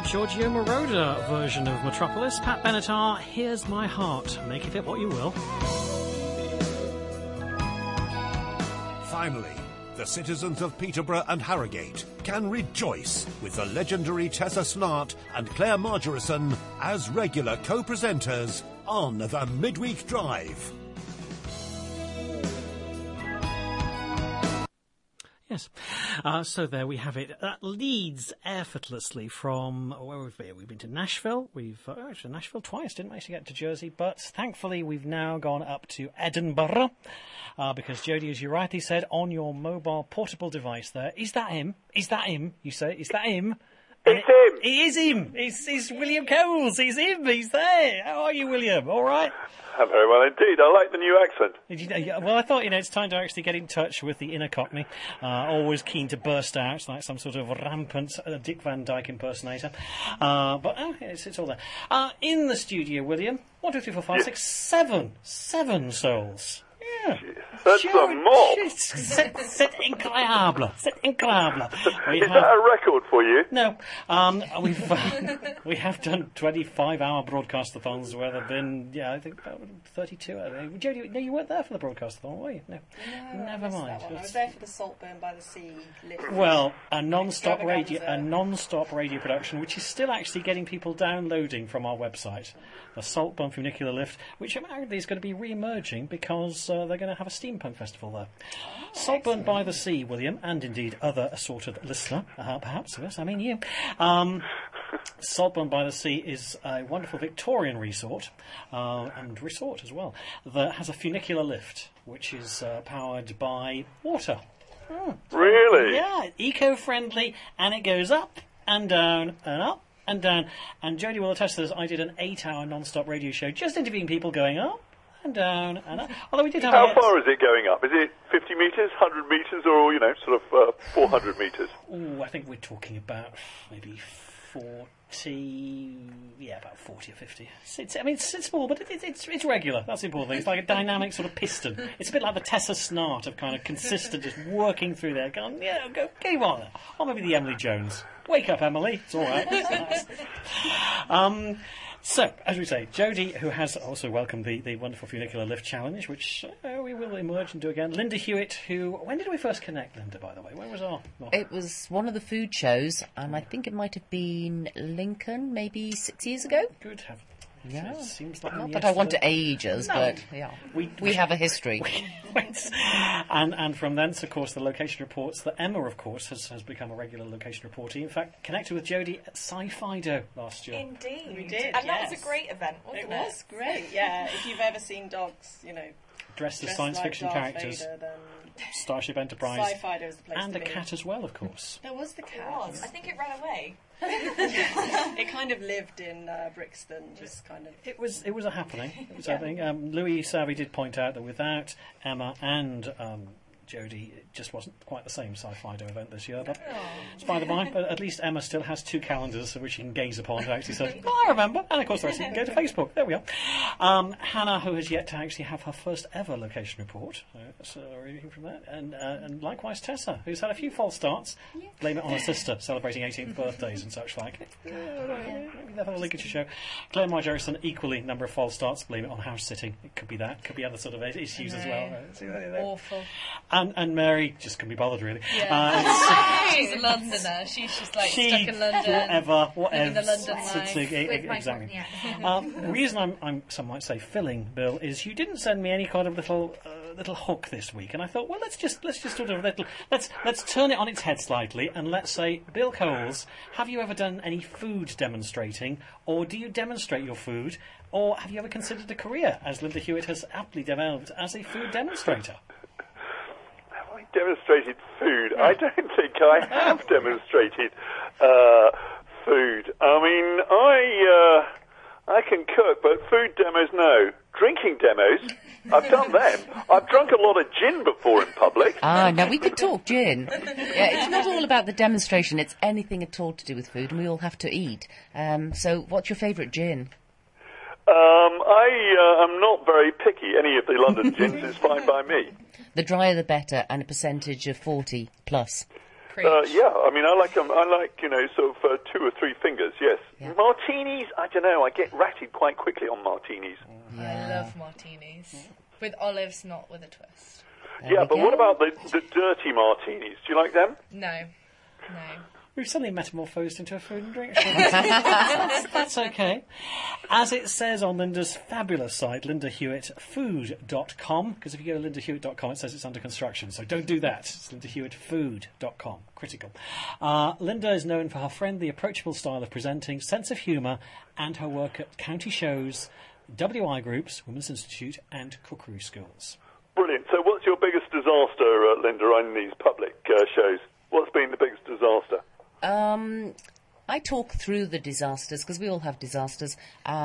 Giorgio Moroder version of Metropolis. Pat Benatar, Here's My Heart. Make of it what you will. Finally, the citizens of Peterborough and Harrogate can rejoice with the legendary Tessa Snart and Claire Margerison as regular co-presenters on the Midweek Drive. Yes. So there we have it. That leads effortlessly from where we've been. We've been to Nashville. We've actually Nashville twice. Didn't manage to get to Jersey, but thankfully we've now gone up to Edinburgh because Jodie, as you rightly said, on your mobile portable device there, is that him? Is that him? You say, is that him? It's him. It is him. It's William Coles. He's him. He's there. How are you, William? All right? Very well indeed. I like the new accent. Well, I thought, it's time to actually get in touch with the inner Cockney. Always keen to burst out like some sort of rampant Dick Van Dyke impersonator. But it's all there. In the studio, William, 1, 2, 3, 4, 5, 6, 7. 7 souls. Yeah. That's a mob. C'est incroyable. C'est incroyable. Is that a record for you? No. We have done 25-hour broadcast-a-thons where there have been, I think about 32. Jodie, no, you weren't there for the broadcast-a-thon, were you? No. Never mind. I was there for the Saltburn by the Sea lift. Well, a non-stop radio production, which is still actually getting people downloading from our website. The Saltburn Funicular Lift, which apparently is going to be re-emerging because they're going to have a steampunk festival there. Saltburn by the Sea, William, and indeed other assorted listener, perhaps, yes, I mean you. Saltburn by the Sea is a wonderful Victorian resort, and resort as well, that has a funicular lift, which is powered by water. Really? Yeah, eco-friendly, and it goes up and down and up and down. And Jodie will attest to this. I did an 8-hour non-stop radio show just interviewing people going up and down and up. Although we did have How far is it going up? Is it 50 metres, 100 metres, or, 400 metres? Ooh, I think we're talking about maybe 40... Yeah, about 40 or 50. It's small, but it's regular. That's the important thing. It's like a dynamic sort of piston. It's a bit like the Tessa Snart of kind of consistent, just working through there, going, go on. Or maybe the Emily Jones. Wake up, Emily. It's all right. It's nice. So, as we say, Jodie, who has also welcomed the wonderful Funicular Lift Challenge, which we will emerge and do again. Linda Hewitt, who... When did we first connect, Linda, by the way? When was our... It was one of the food shows, and I think it might have been Lincoln, maybe 6 years ago. Good heavens. Yeah. It seems like Not that I want to age us, but yeah, we have a history. And from thence, of course, the location reports that Emma, of course, has become a regular location reporter. In fact, connected with Jodie at Sci-Fido last year. Indeed. We did, and that was a great event, wasn't it? It was great, yeah. If you've ever seen dogs, dressed as science fiction characters. Starship Enterprise. Sci-Fido is the place and to a be. cat as well, of course. There was the cat. It was. I think it ran away. It kind of lived in Brixton, just kind of... It was a happening. It was a happening. Louis Savvy did point out that without Emma and Jodie, it just wasn't quite the same Sci-Fido event this year. But it's by the by, at least Emma still has 2 calendars which she can gaze upon to actually say, I remember. And of course, the rest you can go to Facebook. There we are. Hannah, who has yet to actually have her first ever location report. So reading from that. And likewise Tessa, who's had a few false starts. Yeah. Blame it on her sister, celebrating 18th birthdays and such like. Maybe they've had a Lincolnshire show. Claire Margerison, equally number of false starts. Blame it on house sitting. It could be that. Could be other sort of issues as well. Awful. And Mary just couldn't be bothered, really. Yeah. She's a Londoner. She's just stuck in London. Whatever. The London life. Exactly. The reason I'm, some might say, filling, Bill, is you didn't send me any kind of little hook this week, and I thought, well, let's just sort of let's turn it on its head slightly, and let's say, Bill Coles, have you ever done any food demonstrating, or do you demonstrate your food, or have you ever considered a career, as Linda Hewitt has aptly developed, as a food demonstrator? Demonstrated food. I don't think I have demonstrated food. I mean, I can cook, but food demos, no. Drinking demos, I've done them. I've drunk a lot of gin before in public. Now we could talk gin. Yeah, it's not all about the demonstration. It's anything at all to do with food, and we all have to eat. So what's your favourite gin? I am not very picky. Any of the London gins is fine by me. The drier the better, and a percentage of 40 plus. Yeah, I mean, I like them. I like, sort of 2 or 3 fingers, yes. Yeah. Martinis, I don't know. I get ratted quite quickly on martinis. I love martinis. With olives, not with a twist. Yeah, but what about the dirty martinis? Do you like them? No. We've suddenly metamorphosed into a food and drink show. That's okay. As it says on Linda's fabulous site, lindahewittfood.com, because if you go to lindahewitt.com, it says it's under construction, so don't do that. It's lindahewittfood.com. Critical. Linda is known for her friendly, approachable style of presenting, sense of humour, and her work at county shows, WI groups, Women's Institute, and cookery schools. Brilliant. So what's your biggest disaster, Linda, on these public shows? What's been the biggest disaster? I talk through the disasters because we all have disasters.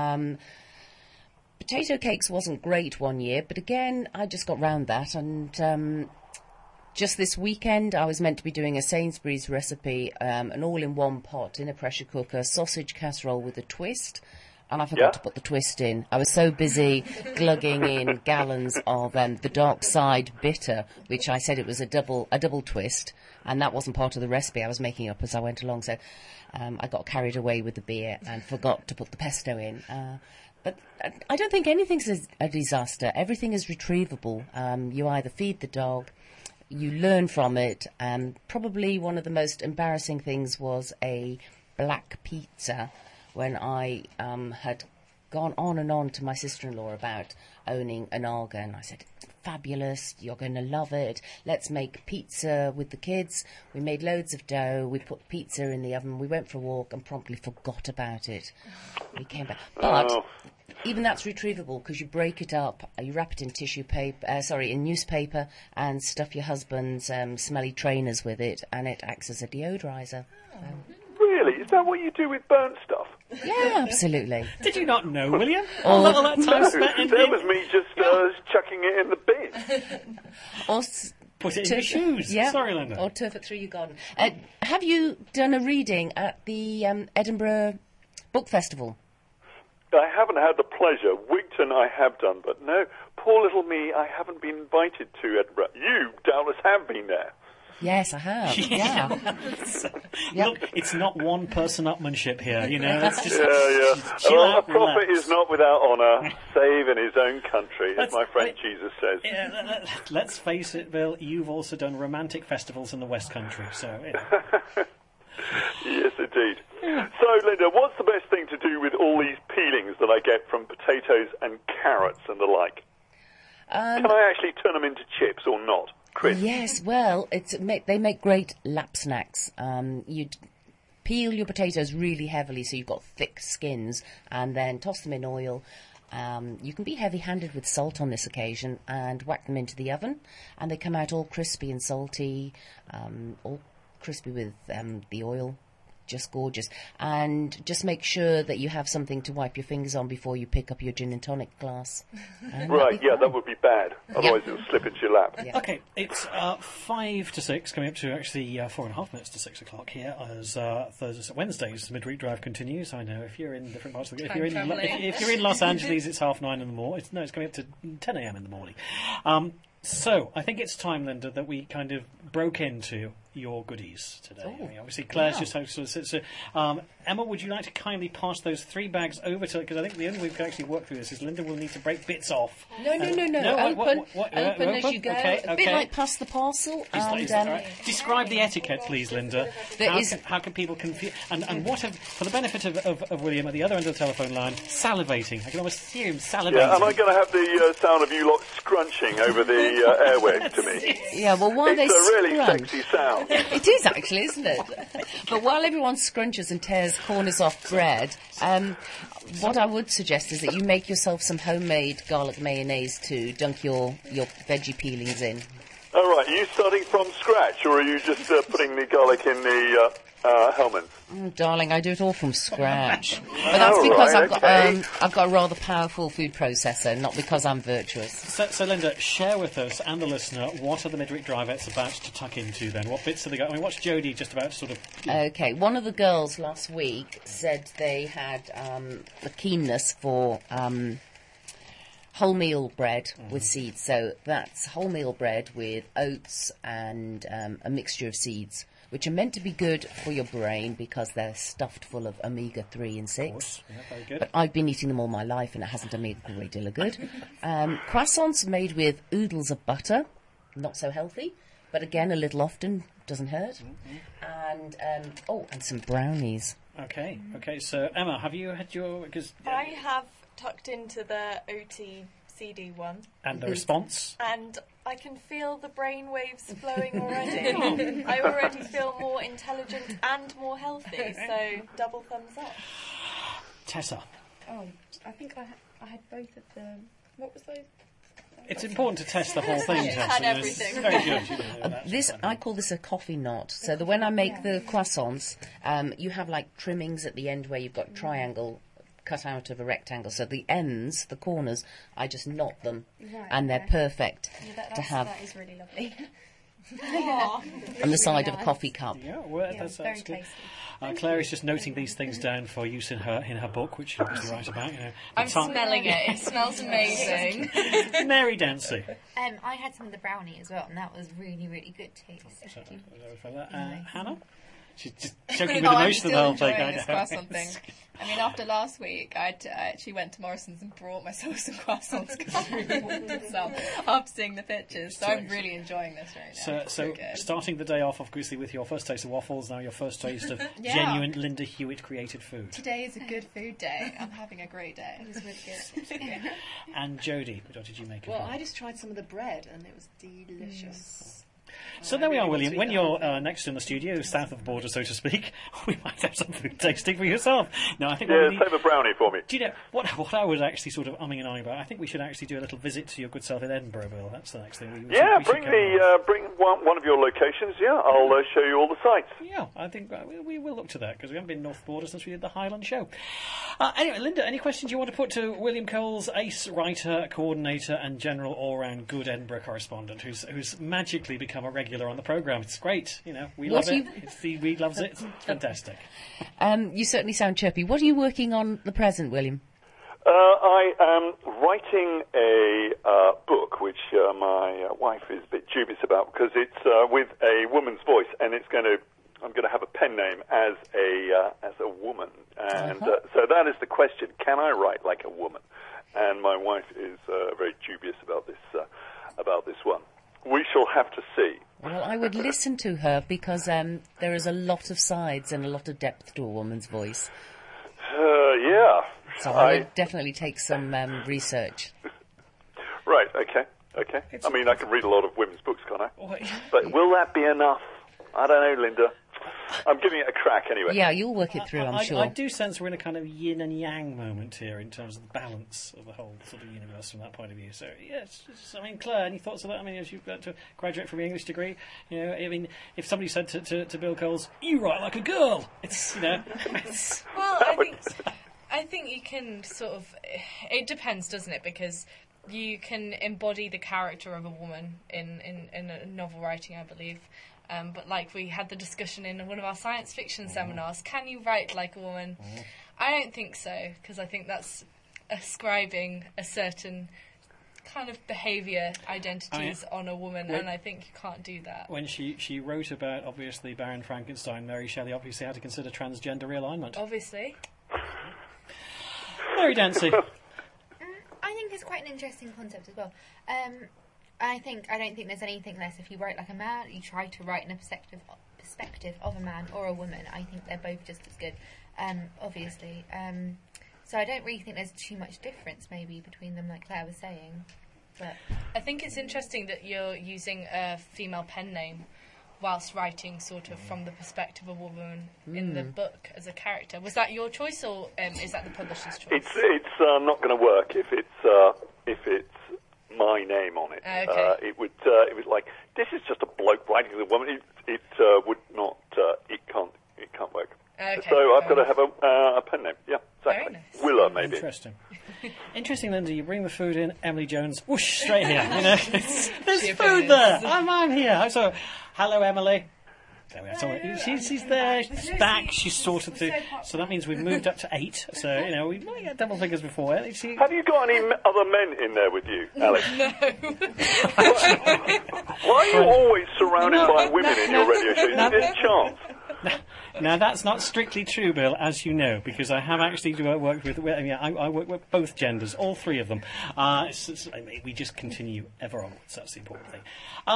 Potato cakes wasn't great one year, but again, I just got round that. And just this weekend, I was meant to be doing a Sainsbury's recipe, an all-in-one pot in a pressure cooker, sausage casserole with a twist. And I forgot to put the twist in. I was so busy glugging in gallons of the Dark Side bitter, which I said it was a double twist, and that wasn't part of the recipe. I was making up as I went along, so I got carried away with the beer and forgot to put the pesto in. But I don't think anything's a disaster. Everything is retrievable. You either feed the dog, you learn from it, and probably one of the most embarrassing things was a black pizza when I had gone on and on to my sister-in-law about owning an Aga, and I said, fabulous, you're going to love it, let's make pizza with the kids. We made loads of dough, we put pizza in the oven, we went for a walk and promptly forgot about it. We came back. But even that's retrievable because you break it up, you wrap it in in newspaper and stuff your husband's smelly trainers with it, and it acts as a deodorizer. Really? Is that what you do with burnt stuff? Yeah, absolutely. Did you not know, William? All that time spent in that was me just chucking it in the bin. Or put it in your shoes. Yeah. Sorry, Linda. Or turf it through your garden. Have you done a reading at the Edinburgh Book Festival? I haven't had the pleasure. Wigton I have done, but no, poor little me, I haven't been invited to Edinburgh. You doubtless have been there. Yes, I have. Yeah. Look, it's not one-person upmanship here, It's just Well, a prophet is not without honour, save in his own country, as my friend Jesus says. Yeah, let's face it, Bill, you've also done romantic festivals in the West Country, so... Yes, indeed. So, Linda, what's the best thing to do with all these peelings that I get from potatoes and carrots and the like? Can I actually turn them into chips or not? Chris? Yes, well, they make great lap snacks. You'd peel your potatoes really heavily so you've got thick skins and then toss them in oil. You can be heavy-handed with salt on this occasion and whack them into the oven, and they come out all crispy and salty, all crispy with the oil. Just gorgeous. And just make sure that you have something to wipe your fingers on before you pick up your gin and tonic glass. Right, that would be bad. Otherwise it'll slip into your lap. Yeah. Okay, it's 5 to 6, coming up to actually 4.5 minutes to 6 o'clock here, as Wednesdays, the midweek drive continues. I know if you're in different parts of the... If you're in Los Angeles, it's 9:30 in the morning. It's coming up to 10 a.m. in the morning. So, I think it's time, Linda, that we kind of broke into your goodies today. I mean, obviously, Claire's just hosted. So, Emma, would you like to kindly pass those 3 bags over to... Because I think the only way we can actually work through this is Linda will need to break bits off. No. Open as you go. Okay. A bit like pass the parcel. Right. Describe the etiquette, please, Linda. How can people confuse... And what for the benefit of William at the other end of the telephone line, salivating. I can almost hear him salivating. Yeah, am I going to have the sound of you lot scrunching over the airwaves to me? Yeah, well, while it's a really sexy sound. It is actually, isn't it? But while everyone scrunches and tears corners off bread, what I would suggest is that you make yourself some homemade garlic mayonnaise to dunk your veggie peelings in. All right, are you starting from scratch, or are you just putting the garlic in the Hellmann's? Darling, I do it all from scratch. But that's because I've got a rather powerful food processor, not because I'm virtuous. So Linda, share with us and the listener, what are the Midweek Drivettes about to tuck into then? What bits have they got? I mean, what's Jodie just about to sort of... Okay, one of the girls last week said they had a keenness for wholemeal bread with seeds. So that's wholemeal bread with oats and a mixture of seeds. which are meant to be good for your brain because they're stuffed full of omega-3 and 6. Yeah, very good. But I've been eating them all my life and it hasn't done me a great deal of good. Croissants made with oodles of butter, not so healthy, but again, a little often, doesn't hurt. And some brownies. Okay. So Emma, have you had your? Because I have tucked into the OT-CD one. And the response? And I can feel the brain waves flowing already. I already feel more intelligent and more healthy, so double thumbs up. Tessa. Oh, I think I had both of them. What was those? It's important to test the whole thing, Tessa. Had everything. It's very good. I call this a coffee knot. So that when I make the croissants, you have like trimmings at the end where you've got triangle cut out of a rectangle. So the ends, the corners, I just knot them, and they're perfect to have. That is really lovely. On the side of a coffee cup. Yeah, well, that's very good. tasty. Claire is just noting these things down for use in her book, which she's obviously right about. I'm smelling it. It smells amazing. Mary Dancy. I had some of the brownie as well, and that was really, really good taste. Hannah? She's just choking with emotion the whole thing. This croissant thing. I mean, after last week, I actually went to Morrison's and brought myself some croissants because I really wanted some after seeing the pictures. So I'm really enjoying this right now. So starting the day off, obviously, with your first taste of waffles, now your first taste of genuine Linda Hewitt created food. Today is a good food day. I'm having a great day. It was really good. And Jodie, what did you make of Well, it? I just tried some of the bread and it was delicious. So there we are, William. When you're next in the studio, south of the border, so to speak, we might have some food tasting for yourself. No, I think save a brownie for me. Do you know what I was actually sort of umming and ahhing about? I think we should actually do a little visit to your good self in Edinburgh, Bill. That's the next thing. We should bring one of your locations. Yeah, I'll show you all the sites. Yeah, I think we will look to that because we haven't been North Border since we did the Highland show. Anyway, Linda, any questions you want to put to William Coles, ace writer, coordinator, and general all-round good Edinburgh correspondent, who's magically become a regular on the programme? It's great. We love it. The Reed loves it. It's fantastic. You certainly sound chirpy. What are you working on at the present, William? I am writing a book which my wife is a bit dubious about because it's with a woman's voice, and I'm going to have a pen name as a woman, and so that is the question: can I write like a woman? And my wife is very dubious about this one. We shall have to see. Well, I would listen to her because there is a lot of sides and a lot of depth to a woman's voice. Yeah. So I would definitely take some research. Right, okay. I mean, I can read a lot of women's books, can't I? But will that be enough? I don't know, Linda. I'm giving it a crack anraanyway. Yeah, you'll work it through, I'm sure. I do sense we're in a kind of yin and yang moment here in terms of the balance of the whole sort of universe from that point of view. So, yes, I mean, Claire, any thoughts on that? I mean, as you've got to graduate from your English degree, I mean, if somebody said to Bill Coles, "You write like a girl," it's, it's... Well, I think you can sort of... It depends, doesn't it? Because you can embody the character of a woman in a novel writing, I believe. But like we had the discussion in one of our science fiction seminars, can you write like a woman? I don't think so, because I think that's ascribing a certain kind of behaviour identities on a woman, and I think you can't do that. When she wrote about, obviously, Baron Frankenstein, Mary Shelley obviously had to consider transgender realignment. Obviously. Mary Dancy. I think it's quite an interesting concept as well. I don't think there's anything less if you write like a man, you try to write in a perspective of a man or a woman. I think they're both just as good, obviously. So I don't really think there's too much difference maybe between them, like Claire was saying. But I think it's interesting that you're using a female pen name whilst writing sort of from the perspective of a woman in the book as a character. Was that your choice, or is that the publisher's choice? It's not going to work if it's my name on it. Okay. It would like, this is just a bloke writing as a woman. It would not. It can't work. Okay, so I've got to have a pen name. Yeah, exactly. Very nice. Willa, maybe. Interesting, Linda. You bring the food in, Emily Jones, whoosh, straight here. There's food there. I'm here. So, hello, Emily. There we are. She's there. She's back. She's sorted through. So that means we've moved up to 8. So, we might get double figures before. Have you got any other men in there with you, Alex? No. Why are you always surrounded by women in your radio show? Is there any chance? Now, that's not strictly true, Bill, as you know, because I have actually worked with... I work with both genders, all 3 of them. We just continue ever onwards. That's the important thing.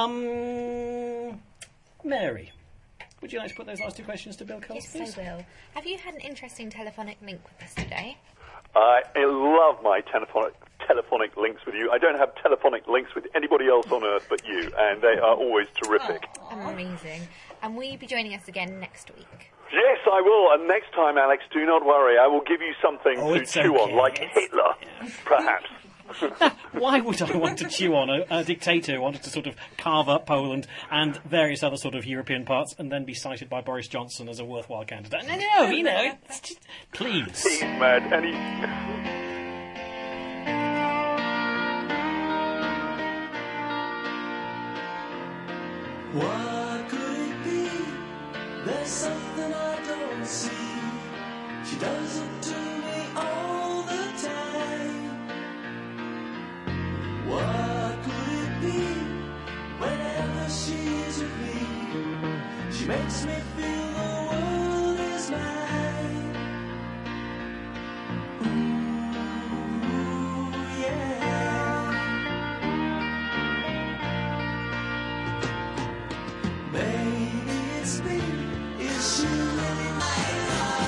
Mary, would you like to put those last 2 questions to Bill Coles, please? Yes, I will. Have you had an interesting telephonic link with us today? I love my telephonic links with you. I don't have telephonic links with anybody else on earth but you, and they are always terrific. Amazing. And will you be joining us again next week? Yes, I will. And next time, Alex, do not worry. I will give you something to chew on, like Hitler, perhaps. Why would I want to chew on a dictator who wanted to sort of carve up Poland and various other sort of European parts and then be cited by Boris Johnson as a worthwhile candidate? No, it's just, please. He's mad, and he... What could it be? There's something I don't see. She does it to me all the time. What could it be? Whenever she's with me, she makes me feel the world is mine. Ooh, yeah. Maybe it's me. Is she really mine?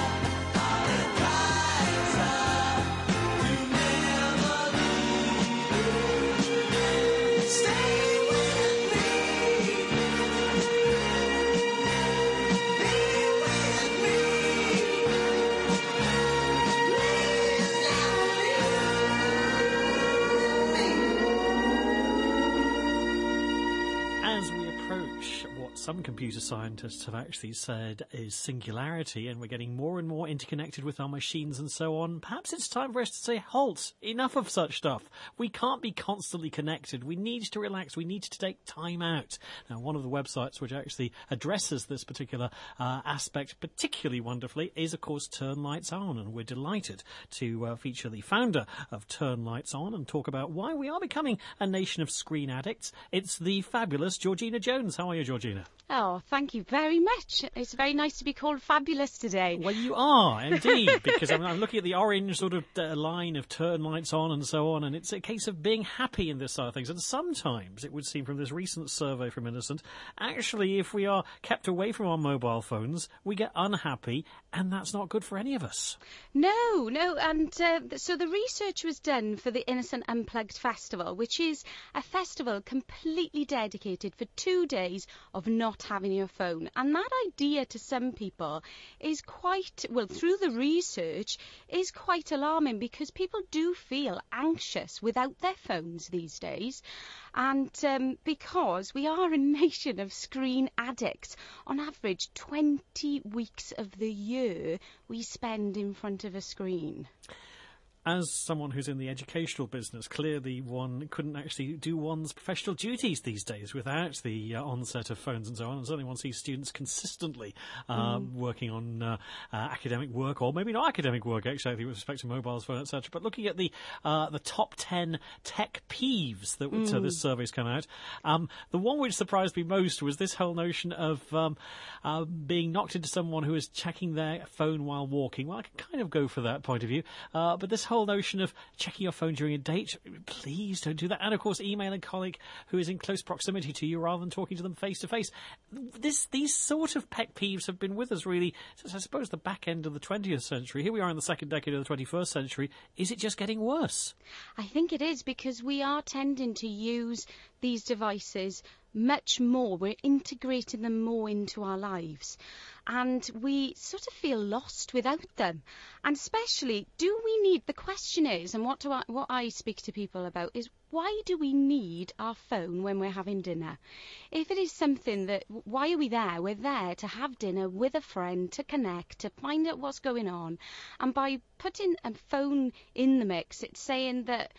Some computer scientists have actually said is singularity, and we're getting more and more interconnected with our machines and so on. Perhaps it's time for us to say, halt, enough of such stuff. We can't be constantly connected. We need to relax. We need to take time out. Now, one of the websites which actually addresses this particular aspect particularly wonderfully is, of course, Turn Lights On, and we're delighted to feature the founder of Turn Lights On and talk about why we are becoming a nation of screen addicts. It's the fabulous Georgina Jones. How are you, Georgina? Oh, thank you very much. It's very nice to be called fabulous today. Well, you are, indeed, because I'm looking at the orange sort of line of Turn Lights On and so on, and it's a case of being happy in this side of things. And sometimes, it would seem from this recent survey from Innocent, actually, if we are kept away from our mobile phones, we get unhappy, and that's not good for any of us. No, and so the research was done for the Innocent Unplugged Festival, which is a festival completely dedicated for 2 days of not having your phone. And that idea to some people is quite, well, through the research, is quite alarming, because people do feel anxious without their phones these days. And because we are a nation of screen addicts, on average 20 weeks of the year we spend in front of a screen. As someone who's in the educational business, clearly one couldn't actually do one's professional duties these days without the onset of phones and so on. And certainly one sees students consistently working on academic work, or maybe not academic work, actually, with respect to mobiles, phone, etc. But looking at the top 10 tech peeves that this survey's come out, the one which surprised me most was this whole notion of being knocked into someone who is checking their phone while walking. Well, I can kind of go for that point of view, but this whole notion of checking your phone during a date, please don't do that. And of course, emailing a colleague who is in close proximity to you rather than talking to them face to face. These sort of pet peeves have been with us really since, I suppose, the back end of the 20th century. Here we are in the second decade of the 21st century. Is it just getting worse? I think it is, because we are tending to use these devices much more. We're integrating them more into our lives, and we sort of feel lost without them. And especially, do we need, the question is, and what I speak to people about is, why do we need our phone when we're having dinner? If it is something that, why are we there? We're there to have dinner with a friend, to connect, to find out what's going on. And by putting a phone in the mix, it's saying that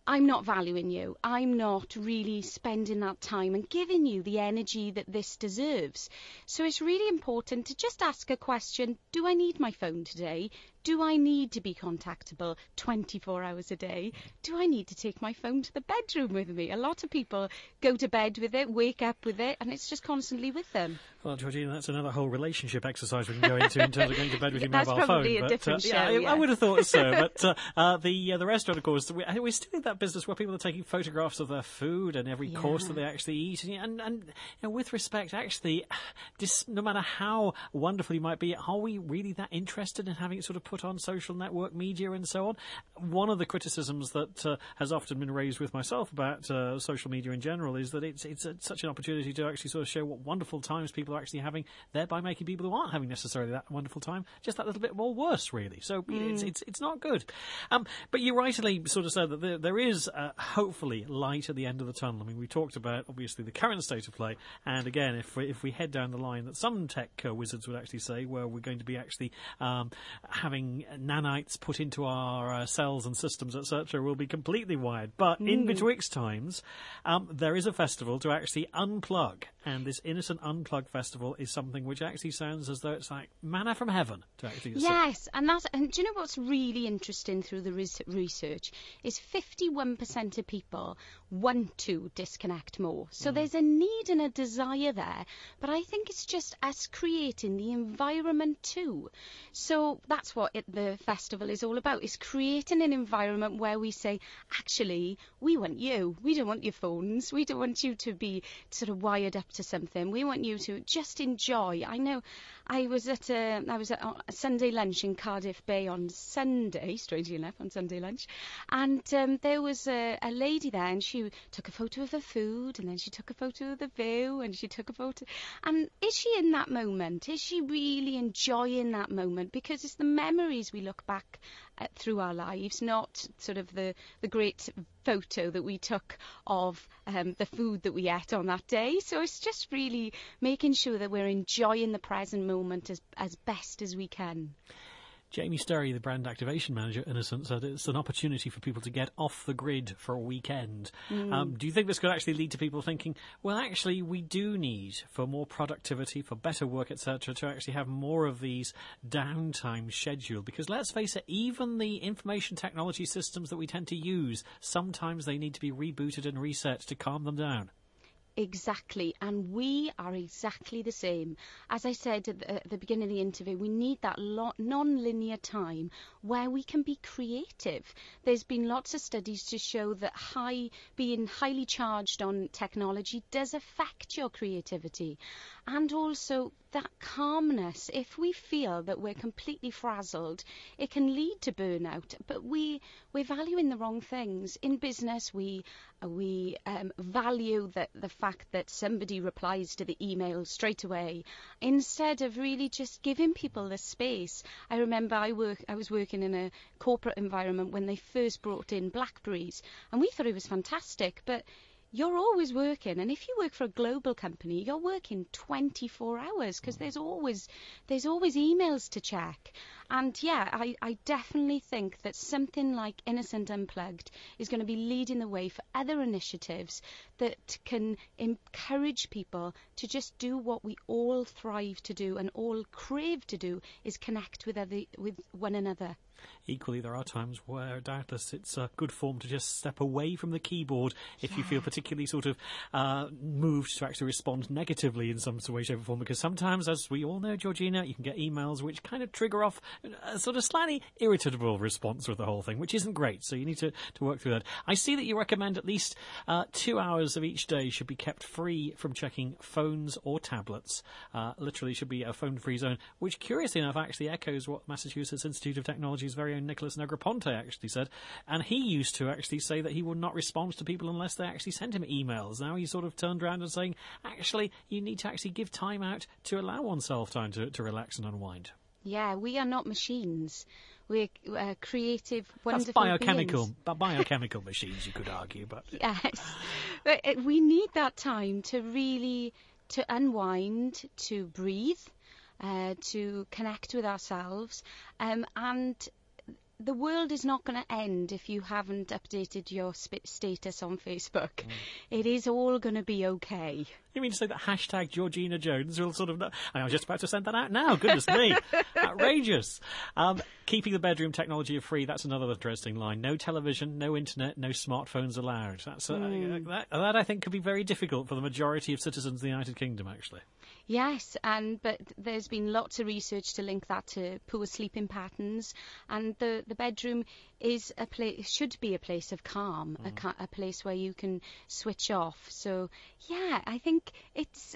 I'm not valuing you. I'm not really spending that time and giving you the energy that this deserves. So it's really important to just ask a question. Do I need my phone today? Do I need to be contactable 24 hours a day? Do I need to take my phone to the bedroom with me? A lot of people go to bed with it, wake up with it, and it's just constantly with them. Well, Georgina, that's another whole relationship exercise we can go into in terms of going to bed with your mobile phone. That's probably a different show, I would have thought so. But the restaurant, of course, we're still in that business where people are taking photographs of their food and every course that they actually eat. And you know, with respect, actually, no matter how wonderful you might be, are we really that interested in having it sort of put on social network media and so on? One of the criticisms that has often been raised with myself about social media in general is that it's such an opportunity to actually sort of show what wonderful times people are actually having, thereby making people who aren't having necessarily that wonderful time just that little bit more worse, really. So it's not good. But you rightly sort of said that there is hopefully light at the end of the tunnel. I mean, we talked about obviously the current state of play, and again, if we head down the line that some tech wizards would actually say, where we're going to be actually having nanites put into our cells and systems, etc., will be completely wired. But in betwixt times, there is a festival to actually unplug, and this Innocent Unplugged Festival is something which actually sounds as though it's like manna from heaven to actually see. Yes, and do you know what's really interesting through the research is 51% of people want to disconnect more. So there's a need and a desire there, but I think it's just us creating the environment too. So that's what the festival is all about, is creating an environment where we say, actually, we want you. We don't want your phones. We don't want you to be sort of wired up to something. We want you to just enjoy. I know I was at a Sunday lunch in Cardiff Bay on Sunday, strangely enough, on Sunday lunch, and there was a lady there, and she took a photo of her food, and then she took a photo of the view, and she took a photo. And is she in that moment? Is she really enjoying that moment? Because it's the memories we look back at through our lives, not sort of the great photo that we took of the food that we ate on that day. So it's just really making sure that we're enjoying the present moment as best as we can. Jamie Sterry, the brand activation manager at Innocent, said it's an opportunity for people to get off the grid for a weekend. Do you think this could actually lead to people thinking, well, actually, we do need, for more productivity, for better work, etc., to actually have more of these downtime scheduled? Because let's face it, even the information technology systems that we tend to use, sometimes they need to be rebooted and reset to calm them down. Exactly, and we are exactly the same. As I said at the beginning of the interview, we need that non-linear time where we can be creative. There's been lots of studies to show that being highly charged on technology does affect your creativity. And also that calmness, if we feel that we're completely frazzled, it can lead to burnout. But we're valuing the wrong things. In business, we value the fact that somebody replies to the email straight away, instead of really just giving people the space. I remember I was working in a corporate environment when they first brought in BlackBerries, and we thought it was fantastic, but you're always working, and if you work for a global company, you're working 24 hours because there's always emails to check. And yeah, I definitely think that something like Innocent Unplugged is going to be leading the way for other initiatives that can encourage people to just do what we all thrive to do and all crave to do, is connect with one another. Equally, there are times where, doubtless, it's good form to just step away from the keyboard if you feel particularly sort of moved to actually respond negatively in some way, shape or form, because sometimes, as we all know, Georgina, you can get emails which kind of trigger off a sort of slightly irritable response with the whole thing, which isn't great, so you need to work through that. I see that you recommend at least 2 hours of each day should be kept free from checking phones or tablets. Literally should be a phone-free zone, which, curiously enough, actually echoes what Massachusetts Institute of Technology's very own Nicholas Negroponte actually said, and he used to actually say that he would not respond to people unless they actually sent him emails. Now he's sort of turned around and saying, actually, you need to actually give time out to allow oneself time to relax and unwind. Yeah, we are not machines. We're creative, wonderful beings. Biochemical machines, you could argue, but yes, but we need that time to really unwind, to breathe, to connect with ourselves, and the world is not going to end if you haven't updated your status on Facebook. It is all going to be okay. You mean to say that hashtag Georgina Jones will sort of... I was just about to send that out now. Goodness me. Outrageous. Keeping the bedroom technology free, that's another interesting line. No television, no internet, no smartphones allowed. That's that I think could be very difficult for the majority of citizens of the United Kingdom, actually. Yes, but there's been lots of research to link that to poor sleeping patterns, and the bedroom is should be a place of calm, a place where you can switch off. So yeah, I think it's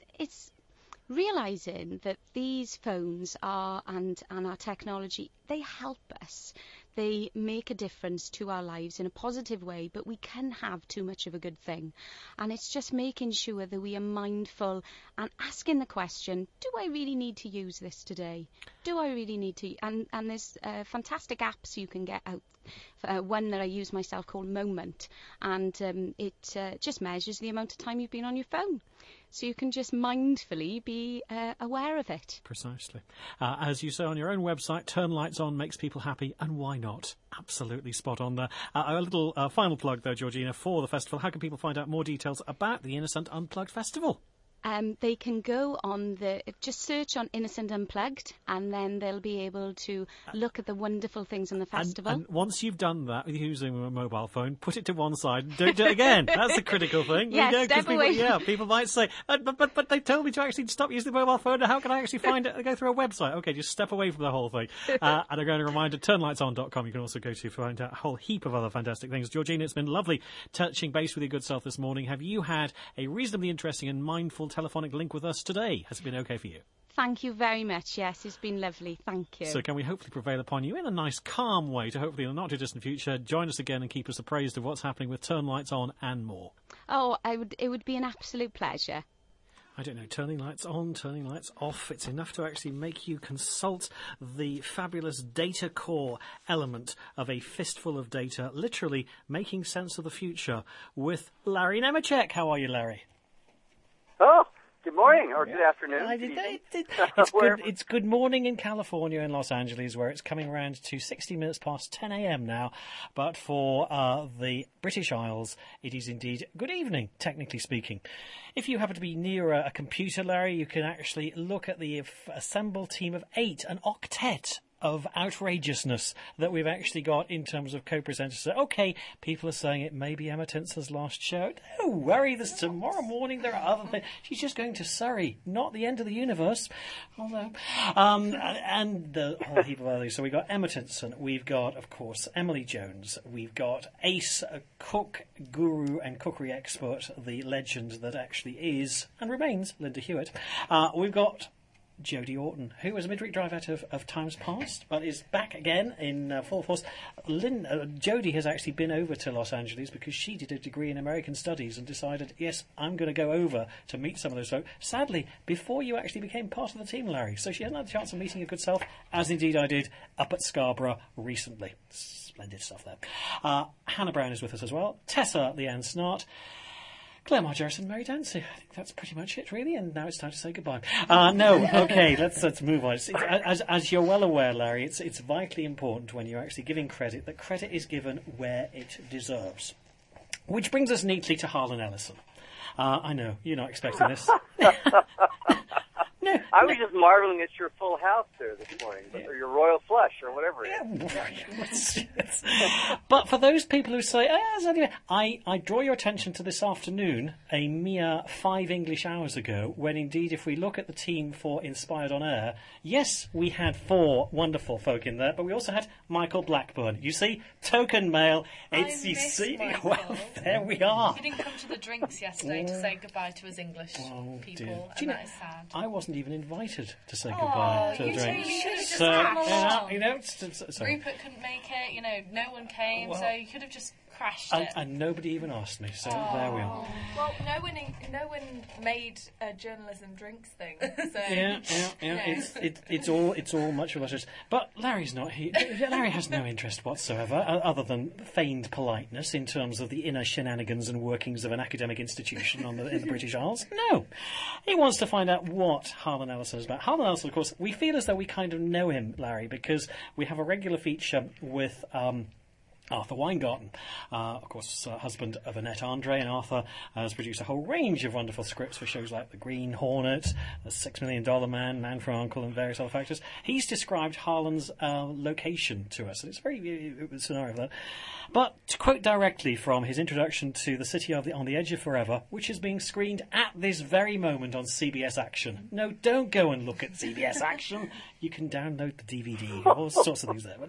realising that these phones and our technology, they help us. They make a difference to our lives in a positive way, but we can have too much of a good thing. And it's just making sure that we are mindful and asking the question, do I really need to use this today? Do I really need to? And there's fantastic apps you can get out. One that I use myself called Moment, and it just measures the amount of time you've been on your phone. So you can just mindfully be aware of it. Precisely. As you say on your own website, Turn Lights On makes people happy, and why not? Absolutely spot on there. A little final plug, though, Georgina, for the festival. How can people find out more details about the Innocent Unplugged Festival? They can go on just search on Innocent Unplugged, and then they'll be able to look at the wonderful things in the festival. And once you've done that using a mobile phone, put it to one side and don't do it again. That's the critical thing. Yes, step away. People might say, but they told me to actually stop using the mobile phone. How can I actually find it? I go through a website. Okay, just step away from the whole thing. And I'm going to remind you, turnlightson.com. You can also go to find out a whole heap of other fantastic things. Georgina, it's been lovely touching base with your good self this morning. Have you had a reasonably interesting and mindful telephonic link with us today? Has it been okay for you? Thank you very much. Yes, it's been lovely. Thank you. So can we hopefully prevail upon you in a nice, calm way to hopefully in the not-too-distant future join us again and keep us appraised of what's happening with Turn Lights On and more? Oh, it would be an absolute pleasure. I don't know, turning lights on, turning lights off. It's enough to actually make you consult the fabulous data core element of a fistful of data, literally making sense of the future with Larry Nemeczek. How are you, Larry? Oh, good morning or good afternoon. It's good morning in California and Los Angeles, where it's coming around to 60 minutes past 10 a.m. now. But for the British Isles, it is indeed good evening, technically speaking. If you happen to be near a computer, Larry, you can actually look at the assembled team of 8, an octet of outrageousness that we've actually got in terms of co-presenters. So, okay, people are saying it may be Emma Tinson's last show. No worry, there's tomorrow morning. There are other things. She's just going to Surrey, not the end of the universe. Although, and the whole heap of others. So we've got Emma Tinson. We've got, of course, Emily Jones. We've got Ace, a cook, guru and cookery expert, the legend that actually is and remains Linda Hewitt. We've got Jodie Orton, who was a midweek drive out of times past, but is back again in full force. Jodie has actually been over to Los Angeles because she did a degree in American Studies and decided, yes, I'm going to go over to meet some of those folks. Sadly, before you actually became part of the team, Larry. So she hasn't had a chance of meeting your good self, as indeed I did up at Scarborough recently. Splendid stuff there. Hannah Brown is with us as well. Tessa Leanne Snart. Claire Marjorie and Mary Dancy. I think that's pretty much it, really, and now it's time to say goodbye. Okay, let's move on. As you're well aware, Larry, it's vitally important when you're actually giving credit that credit is given where it deserves. Which brings us neatly to Harlan Ellison. I know, you're not expecting this. No, I was just marveling at your full house there this morning, or your royal flush, or whatever it is. But for those people who say, I draw your attention to this afternoon, a mere 5 English hours ago, when indeed, if we look at the team for Inspired on Air, yes, we had 4 wonderful folk in there, but we also had Michael Blackburn. You see, token male. Well, there we are. He didn't come to the drinks yesterday to say goodbye to his English people, and that is sad. I wasn't even invited to say goodbye to the drinks. Rupert couldn't make it, no one came, so you could have just crashed it. And nobody even asked me, so there we are. Well, no one made a journalism drinks thing. So Yeah. It's all much of a just. But Larry's not here. Larry has no interest whatsoever, other than feigned politeness in terms of the inner shenanigans and workings of an academic institution in the British Isles. No, he wants to find out what Harlan Ellison is about. Harlan Ellison, of course, we feel as though we kind of know him, Larry, because we have a regular feature with Arthur Weingarten, of course, husband of Annette Andre, and Arthur has produced a whole range of wonderful scripts for shows like The Green Hornet, The $6 Million Man, Man from U.N.C.L.E., and various other factors. He's described Harlan's location to us, and it's very scenario of that. But to quote directly from his introduction to The City on the Edge of Forever, which is being screened at this very moment on CBS Action. No, don't go and look at CBS Action. You can download the DVD, all sorts of things there. But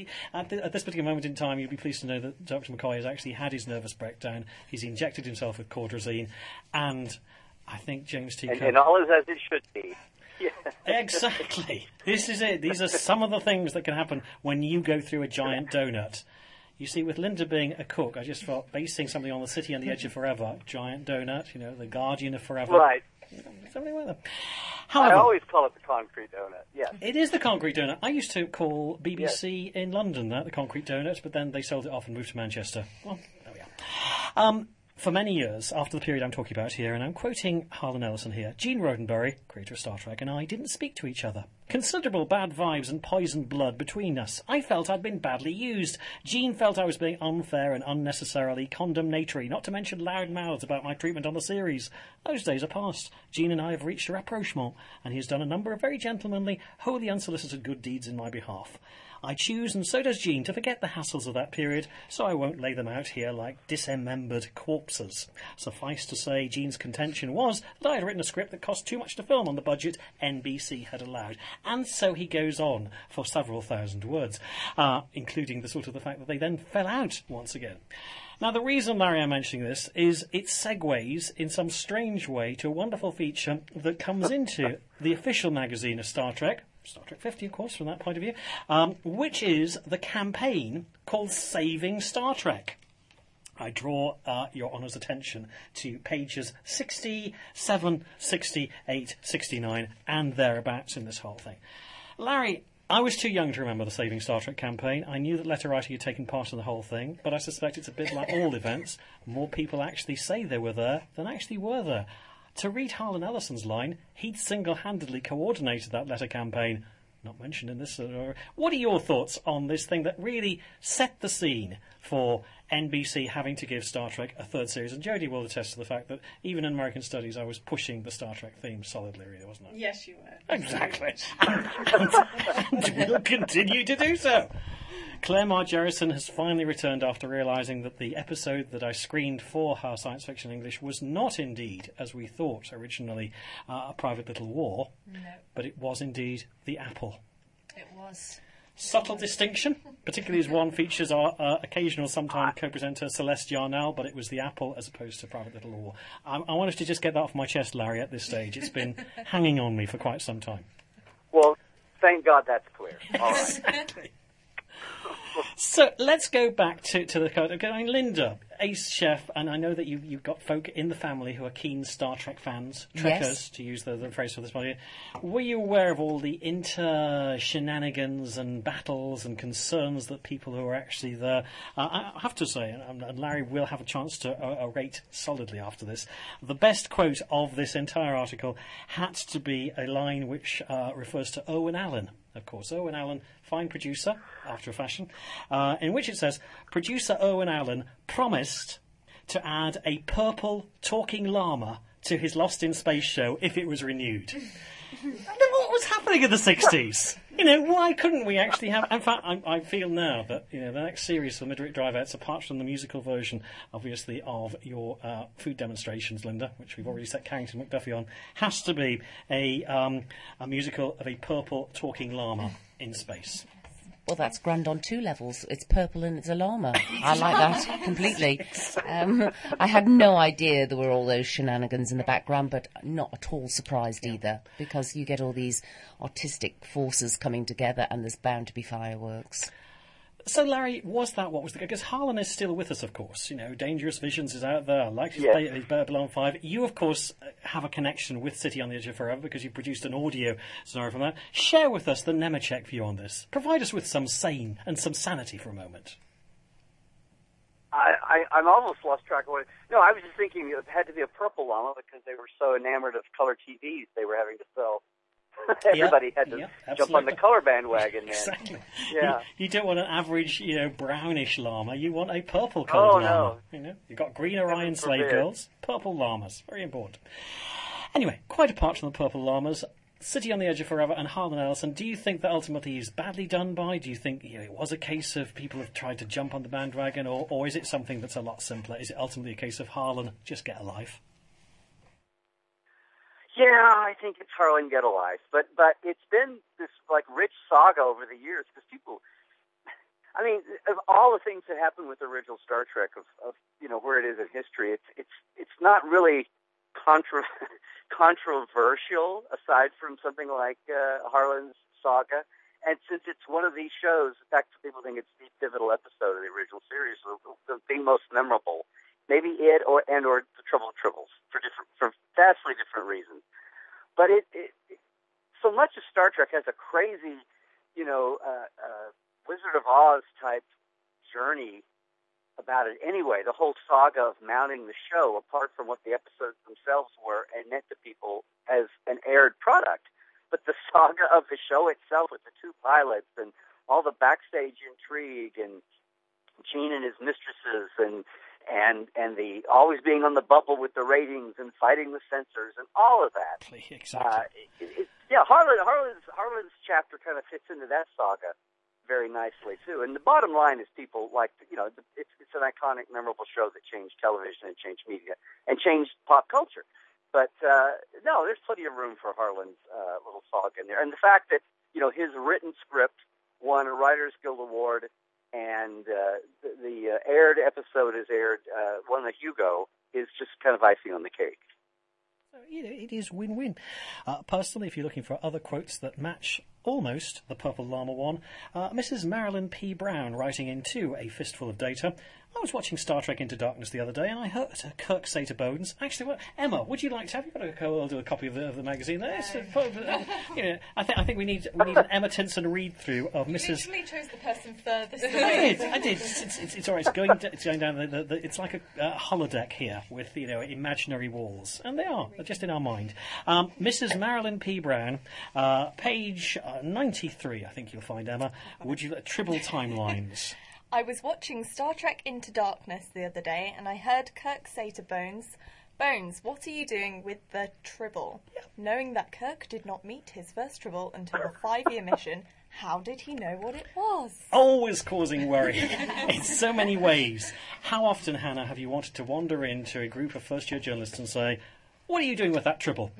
at this particular moment in time, you'll be pleased to know that Dr. McCoy has actually had his nervous breakdown. He's injected himself with cordrazine, and I think James T. And all is as it should be. Yeah. Exactly. This is it. These are some of the things that can happen when you go through a giant donut. You see, with Linda being a cook, I just felt basing something on The City on the Edge of Forever, giant donut, the Guardian of Forever. Right. Something like that. However, I always call it the concrete donut, yes. It is the concrete donut. I used to call BBC in London that the concrete donut, but then they sold it off and moved to Manchester. Well, there we are. For many years, after the period I'm talking about here, and I'm quoting Harlan Ellison here, Gene Roddenberry, creator of Star Trek, and I didn't speak to each other. Considerable bad vibes and poisoned blood between us. I felt I'd been badly used. Gene felt I was being unfair and unnecessarily condemnatory, not to mention loud mouths about my treatment on the series. Those days are past. Gene and I have reached a rapprochement, and he has done a number of very gentlemanly, wholly unsolicited good deeds in my behalf. I choose, and so does Gene, to forget the hassles of that period, so I won't lay them out here like dismembered corpses. Suffice to say, Gene's contention was that I had written a script that cost too much to film on the budget NBC had allowed. And so he goes on for several thousand words, including the fact that they then fell out once again. Now, the reason, Larry, I'm mentioning this is it segues in some strange way to a wonderful feature that comes into the official magazine of Star Trek 50, of course, from that point of view, which is the campaign called Saving Star Trek. I draw your Honour's attention to pages 67, 68, 69, and thereabouts in this whole thing. Larry, I was too young to remember the Saving Star Trek campaign. I knew that letter writing had taken part in the whole thing, but I suspect it's a bit like all events. More people actually say they were there than actually were there. To read Harlan Ellison's line, he'd single-handedly coordinated that letter campaign. Not mentioned in this. What are your thoughts on this thing that really set the scene for NBC having to give Star Trek a third series? And Jodie will attest to the fact that even in American Studies I was pushing the Star Trek theme solidly, really, wasn't I? Yes, you were. Exactly. and will continue to do so. Claire Margerison has finally returned after realising that the episode that I screened for her Science Fiction English was not indeed, as we thought originally, A Private Little War, but it was indeed The Apple. It was. Subtle distinction, particularly as one features our occasional sometime co-presenter Celeste Yarnell, but it was The Apple as opposed to Private Little War. I wanted to just get that off my chest, Larry, at this stage. It's been hanging on me for quite some time. Well, thank God that's clear. All right. Exactly. So let's go back to the code. I mean, Linda, ace chef, and I know that you've got folk in the family who are keen Star Trek fans, Trekkers, to use the phrase for this body. Were you aware of all the shenanigans and battles and concerns that people who are actually there? I have to say, and Larry will have a chance to rate solidly after this, the best quote of this entire article had to be a line which refers to Owen Allen. Of course, Owen Allen, fine producer, after a fashion, in which it says, producer Owen Allen promised to add a purple talking llama to his Lost in Space show if it was renewed. What was happening in the 60s? Why couldn't we actually have... In fact, I feel now that, the next series for Midweek Drive-Outs, apart from the musical version, obviously, of your food demonstrations, Linda, which we've already set Carrington McDuffie on, has to be a musical of a purple talking llama in space. Well, that's grand on two levels. It's purple and it's a llama. I like that completely. I had no idea there were all those shenanigans in the background, but not at all surprised either, because you get all these artistic forces coming together and there's bound to be fireworks. So, Larry, was that what was the... Because Harlan is still with us, of course. You know, Dangerous Visions is out there. I like to play his Babylon 5. You, of course, have a connection with City on the Edge of Forever because you produced an audio scenario from that. Share with us the Nemechek view on this. Provide us with some sane and some sanity for a moment. I'm almost lost track of what... No, I was just thinking it had to be a purple llama because they were so enamored of color TVs they were having to sell. Everybody had to jump on the color bandwagon. Exactly. Yeah. You don't want an average, brownish llama. You want a purple-coloured llama. No. You've got green Orion slave girls, purple llamas. Very important. Anyway, quite apart from the purple llamas, City on the Edge of Forever and Harlan Ellison, do you think that ultimately is badly done by? Do you think it was a case of people have tried to jump on the bandwagon, or is it something that's a lot simpler? Is it ultimately a case of Harlan, just get a life? Yeah, I think it's Harlan Get a Life, but it's been this rich saga over the years because people, I mean, of all the things that happened with the original Star Trek of where it is in history, it's not really controversial aside from something like Harlan's saga, and since it's one of these shows, in fact, people think it's the pivotal episode of the original series, the most memorable. Maybe it or the Trouble of Tribbles for vastly different reasons. But it so much of Star Trek has a crazy, Wizard of Oz type journey about it anyway. The whole saga of mounting the show, apart from what the episodes themselves were and meant to people as an aired product, but the saga of the show itself with the two pilots and all the backstage intrigue and Gene and his mistresses and the always being on the bubble with the ratings and fighting the censors and all of that. Exactly. Harlan's chapter kind of fits into that saga very nicely too. And the bottom line is people like it's an iconic, memorable show that changed television and changed media and changed pop culture. But no, there's plenty of room for Harlan's little saga in there. And the fact that his written script won a Writers Guild Award. And the aired episode won the Hugo, is just kind of icing on the cake. So, it is win-win. Personally, if you're looking for other quotes that match almost the Purple Llama one, Mrs. Marilyn P. Brown writing into A Fistful of Data. I was watching Star Trek Into Darkness the other day, and I heard Kirk say to Bones, actually, Emma, would you like to have you got a copy of the magazine there? I think we need an Emma Tinson read-through of Mrs. You literally chose the person furthest away. I did. It's all right. It's going down. It's like a holodeck here with imaginary walls, and they're just in our mind. Mrs. Marilyn P. Brown, page 93. I think you'll find, Emma. Would you Tribble timelines? I was watching Star Trek Into Darkness the other day, and I heard Kirk say to Bones, "Bones, what are you doing with the Tribble?" Knowing that Kirk did not meet his first Tribble until the 5-year mission, how did he know what it was? Always causing worry in so many ways. How often, Hannah, have you wanted to wander into a group of first-year journalists and say, "What are you doing with that Tribble?"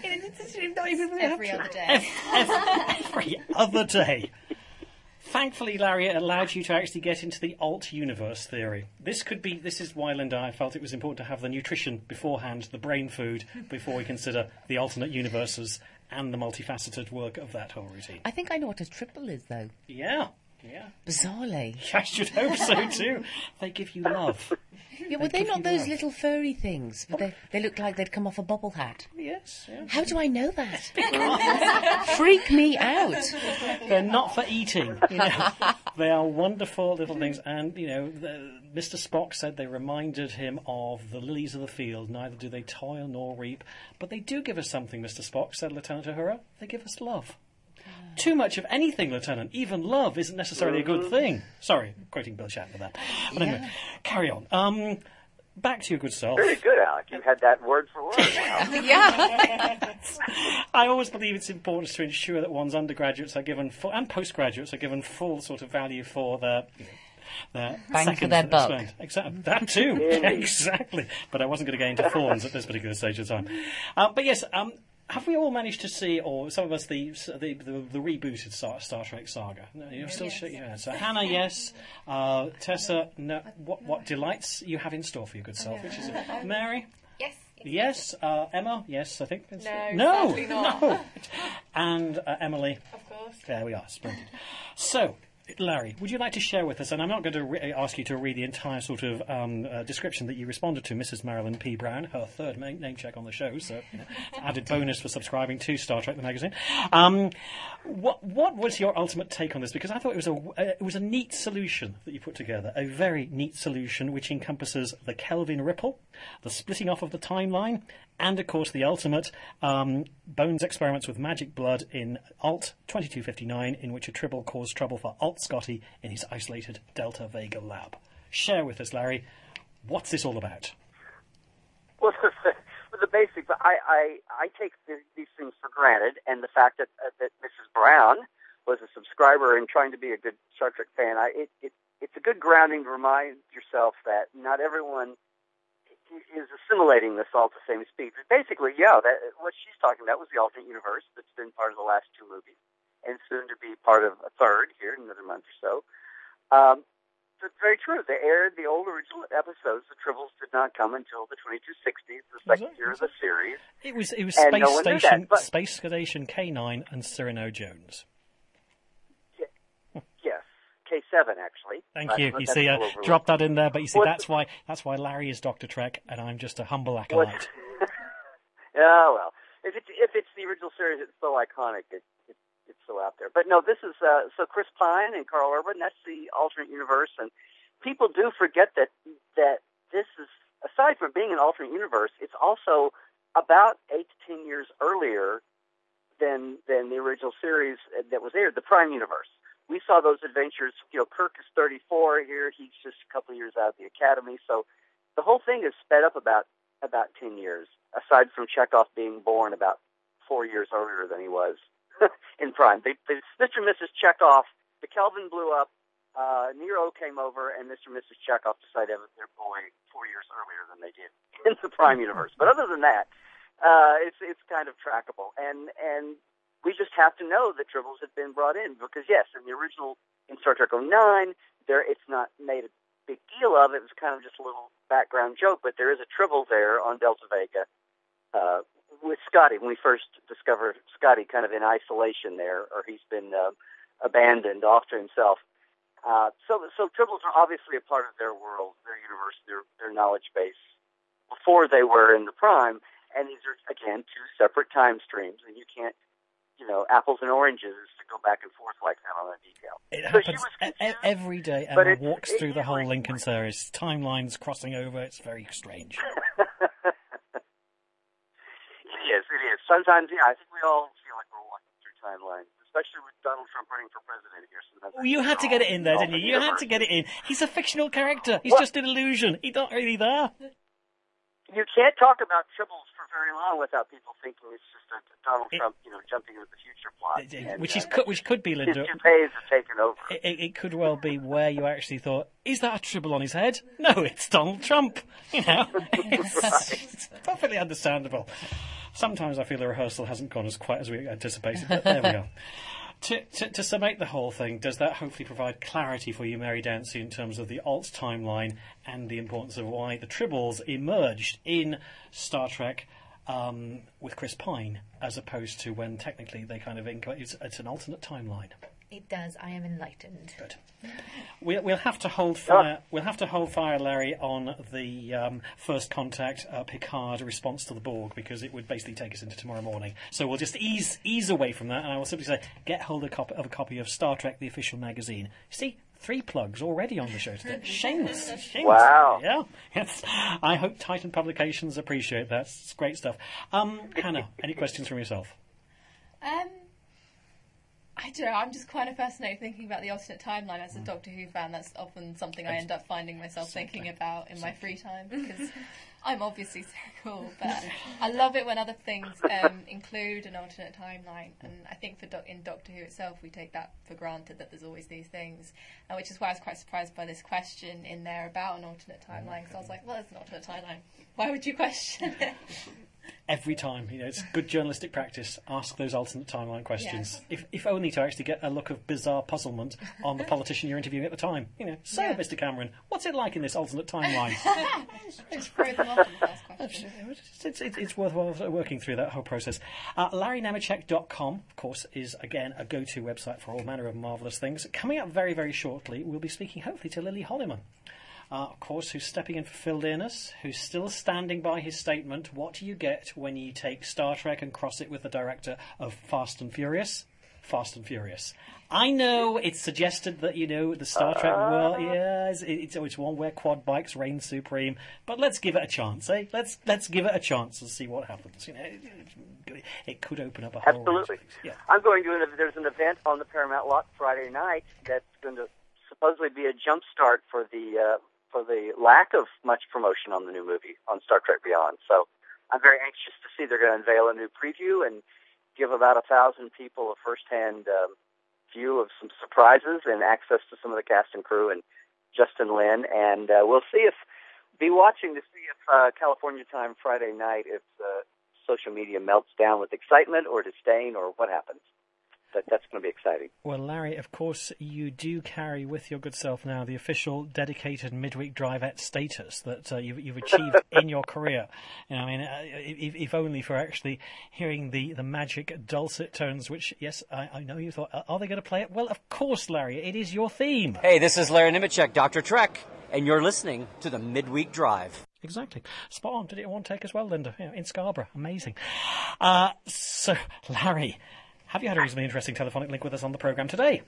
Every other day. Every other day. Thankfully, Larry, it allowed you to actually get into the alt-universe theory. This is why, Linda, I felt it was important to have the nutrition beforehand, the brain food, before we consider the alternate universes and the multifaceted work of that whole routine. I think I know what a triple is, though. Yeah. Bizarrely. I should hope so, too. They give you love. Yeah, were they not those little furry things? But they looked like they'd come off a bubble hat. Yes. Yeah. How do I know that? Freak me out. They're not for eating. They are wonderful little things. And, Mr. Spock said they reminded him of the lilies of the field. Neither do they toil nor reap. But they do give us something, Mr. Spock, said Lieutenant Uhura. They give us love. Too much of anything, Lieutenant. Even love isn't necessarily a good thing. Sorry, quoting Bill Shatner there. But anyway, carry on. Back to your good self. Very good, Alec. You had that word for word. Yeah. I always believe it's important to ensure that one's undergraduates are given full, and postgraduates are given full sort of value for their bang for their buck. Exactly. That too. Exactly. But I wasn't going to get into thorns at this particular stage of time. But yes, have we all managed to see, or some of us, the rebooted Star Trek saga? No, you're still shaking your head. So Hannah, yes. Tessa, no. What delights you have in store for your good self? Which is it? Mary? Yes. Yes. Emma? Yes, I think. No, sadly not. No. And Emily? Of course. There we are. Splendid. So, Larry, would you like to share with us, and I'm not going to ask you to read the entire sort of description that you responded to Mrs. Marilyn P. Brown, her third name check on the show, so added bonus for subscribing to Star Trek the magazine. What was your ultimate take on this? Because I thought it was a neat solution that you put together, a very neat solution which encompasses the Kelvin ripple, the splitting off of the timeline, and, of course, the ultimate, Bones experiments with magic blood in Alt 2259, in which a tribble caused trouble for Alt Scotty in his isolated Delta Vega lab. Share with us, Larry, what's this all about? Well, the basics, I take these things for granted, and the fact that Mrs. Brown was a subscriber and trying to be a good Star Trek fan, it's a good grounding to remind yourself that not everyone is assimilating this all at the same speed. But basically, what she's talking about was the alternate universe that's been part of the last two movies and soon to be part of a third here in another month or so. It's very true. They aired the old original episodes. The Tribbles did not come until the 2260s, the second year of the series. It was Space Station K9 and Cyrano Jones. K7, actually. Thank you. You see, drop that in there, but you see, that's why Larry is Dr. Trek, and I'm just a humble acolyte. Yeah, well, if it's the original series, it's so iconic, it's so out there. But no, this is so Chris Pine and Carl Urban. That's the alternate universe, and people do forget that this is, aside from being an alternate universe, it's also about 8 to 10 years earlier than the original series that was aired, the Prime Universe. We saw those adventures. Kirk is 34 here. He's just a couple of years out of the academy. So the whole thing is sped up about 10 years, aside from Chekhov being born about 4 years earlier than he was in Prime. Mr. and Mrs. Chekhov, the Kelvin blew up, Nero came over, and Mr. and Mrs. Chekhov decided to have their boy 4 years earlier than they did in the Prime universe. But other than that, it's kind of trackable. And we just have to know that Tribbles have been brought in because, yes, in the original, in Star Trek 09, it's not made a big deal of. It was kind of just a little background joke, but there is a Tribble there on Delta Vega with Scotty. When we first discovered Scotty kind of in isolation there, or he's been abandoned off to himself. So Tribbles are obviously a part of their world, their universe, their knowledge base before they were in the Prime, and these are, again, two separate time streams, and you can't, apples and oranges to go back and forth like that on that detail. It happens every day. Emma walks through the whole Lincoln series. Timelines crossing over. It's very strange. It is. Sometimes, I think we all feel like we're walking through timelines, especially with Donald Trump running for president here. Well, you had to get it in there, didn't you? You had to get it in. He's a fictional character. He's just an illusion. He's not really there. You can't talk about Tribbles for very long without people thinking it's just a Donald Trump, jumping into the future plot. Which could be, Linda. His toupees have taken over. It could well be where you actually thought, is that a Tribble on his head? No, it's Donald Trump. It's perfectly understandable. Sometimes I feel the rehearsal hasn't gone quite as we anticipated, but there we are. To summate the whole thing, does that hopefully provide clarity for you, Mary Dancy, in terms of the Alt timeline and the importance of why the Tribbles emerged in Star Trek with Chris Pine, as opposed to when technically they kind of it's an alternate timeline? It does. I am enlightened. Good. We'll have to hold fire. We'll have to hold fire, Larry, on the First Contact Picard response to the Borg, because it would basically take us into tomorrow morning. So we'll just ease away from that, and I will simply say, get hold of a copy of Star Trek: The Official Magazine. See, 3 plugs already on the show today. Shameless. Wow. Yeah. Yes. I hope Titan Publications appreciate that. It's great stuff. Hannah, any questions from yourself? I don't know, I'm just quite fascinated thinking about the alternate timeline. As a Doctor Who fan, that's often something I end up finding myself thinking about in my free time, because I'm obviously so cool, but I love it when other things include an alternate timeline, and I think in Doctor Who itself we take that for granted, that there's always these things, which is why I was quite surprised by this question in there about an alternate timeline, because I was like, well, there's an alternate timeline. Why would you question it? Every time, it's good journalistic practice. Ask those alternate timeline questions, if only to actually get a look of bizarre puzzlement on the politician you're interviewing at the time. Mr. Cameron, what's it like in this alternate timeline? Just throw them off and ask questions. It's worthwhile working through that whole process. LarryNemeczek.com, of course, is again a go-to website for all manner of marvellous things. Coming up very, very shortly, we'll be speaking hopefully to Lily Holliman. Of course, who's stepping in for Phil Dearness, who's still standing by his statement. What do you get when you take Star Trek and cross it with the director of Fast and Furious? Fast and Furious. I know it's suggested that, the Star Trek world, it's one where quad bikes reign supreme, but let's give it a chance, eh? Let's give it a chance and see what happens. It could open up a whole range of things. Yeah. I'm going to, there's an event on the Paramount lot Friday night that's going to supposedly be a jump start for the lack of much promotion on the new movie on Star Trek Beyond. So I'm very anxious to see. They're going to unveil a new preview and give about 1,000 people a first-hand view of some surprises and access to some of the cast and crew and Justin Lin. And we'll be watching to see if California time Friday night, if social media melts down with excitement or disdain or what happens. That's going to be exciting. Well, Larry, of course, you do carry with your good self now the official dedicated midweek drivette status that you've achieved in your career. If only for actually hearing the magic dulcet tones, which, yes, I know you thought, are they going to play it? Well, of course, Larry, it is your theme. Hey, this is Larry Nemeczek, Dr. Trek, and you're listening to the Midweek Drive. Exactly. Spot on. Did it in one take as well, Linda? In Scarborough. Amazing. So, Larry, have you had a reasonably interesting telephonic link with us on the programme today?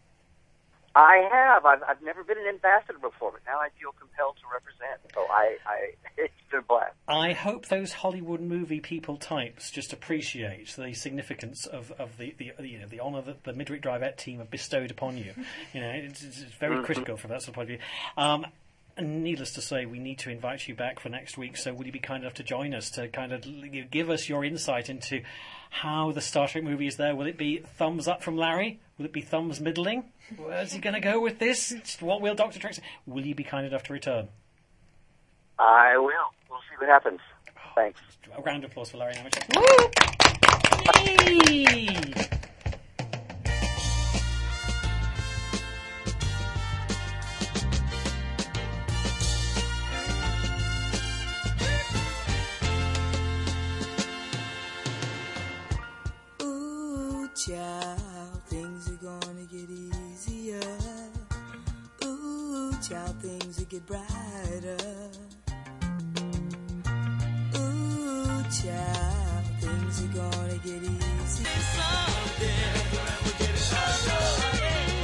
I have. I've never been an ambassador before, but now I feel compelled to represent. So it's been a blast. I hope those Hollywood movie people types just appreciate the significance of the honour that the Midweek Drivette team have bestowed upon you. It's very critical from that sort of point of view. And needless to say, we need to invite you back for next week, so will you be kind enough to join us to kind of give us your insight into how the Star Trek movie is there? Will it be thumbs up from Larry? Will it be thumbs middling? Where's he going to go with this? What will Dr. Trek say? Will you be kind enough to return? I will. We'll see what happens. Thanks. A round of applause for Larry Nemeczek. Yay! Child, things are gonna get easier. Ooh, child, things will get brighter. Ooh, child, things are gonna get easier. Someday, we'll get it harder.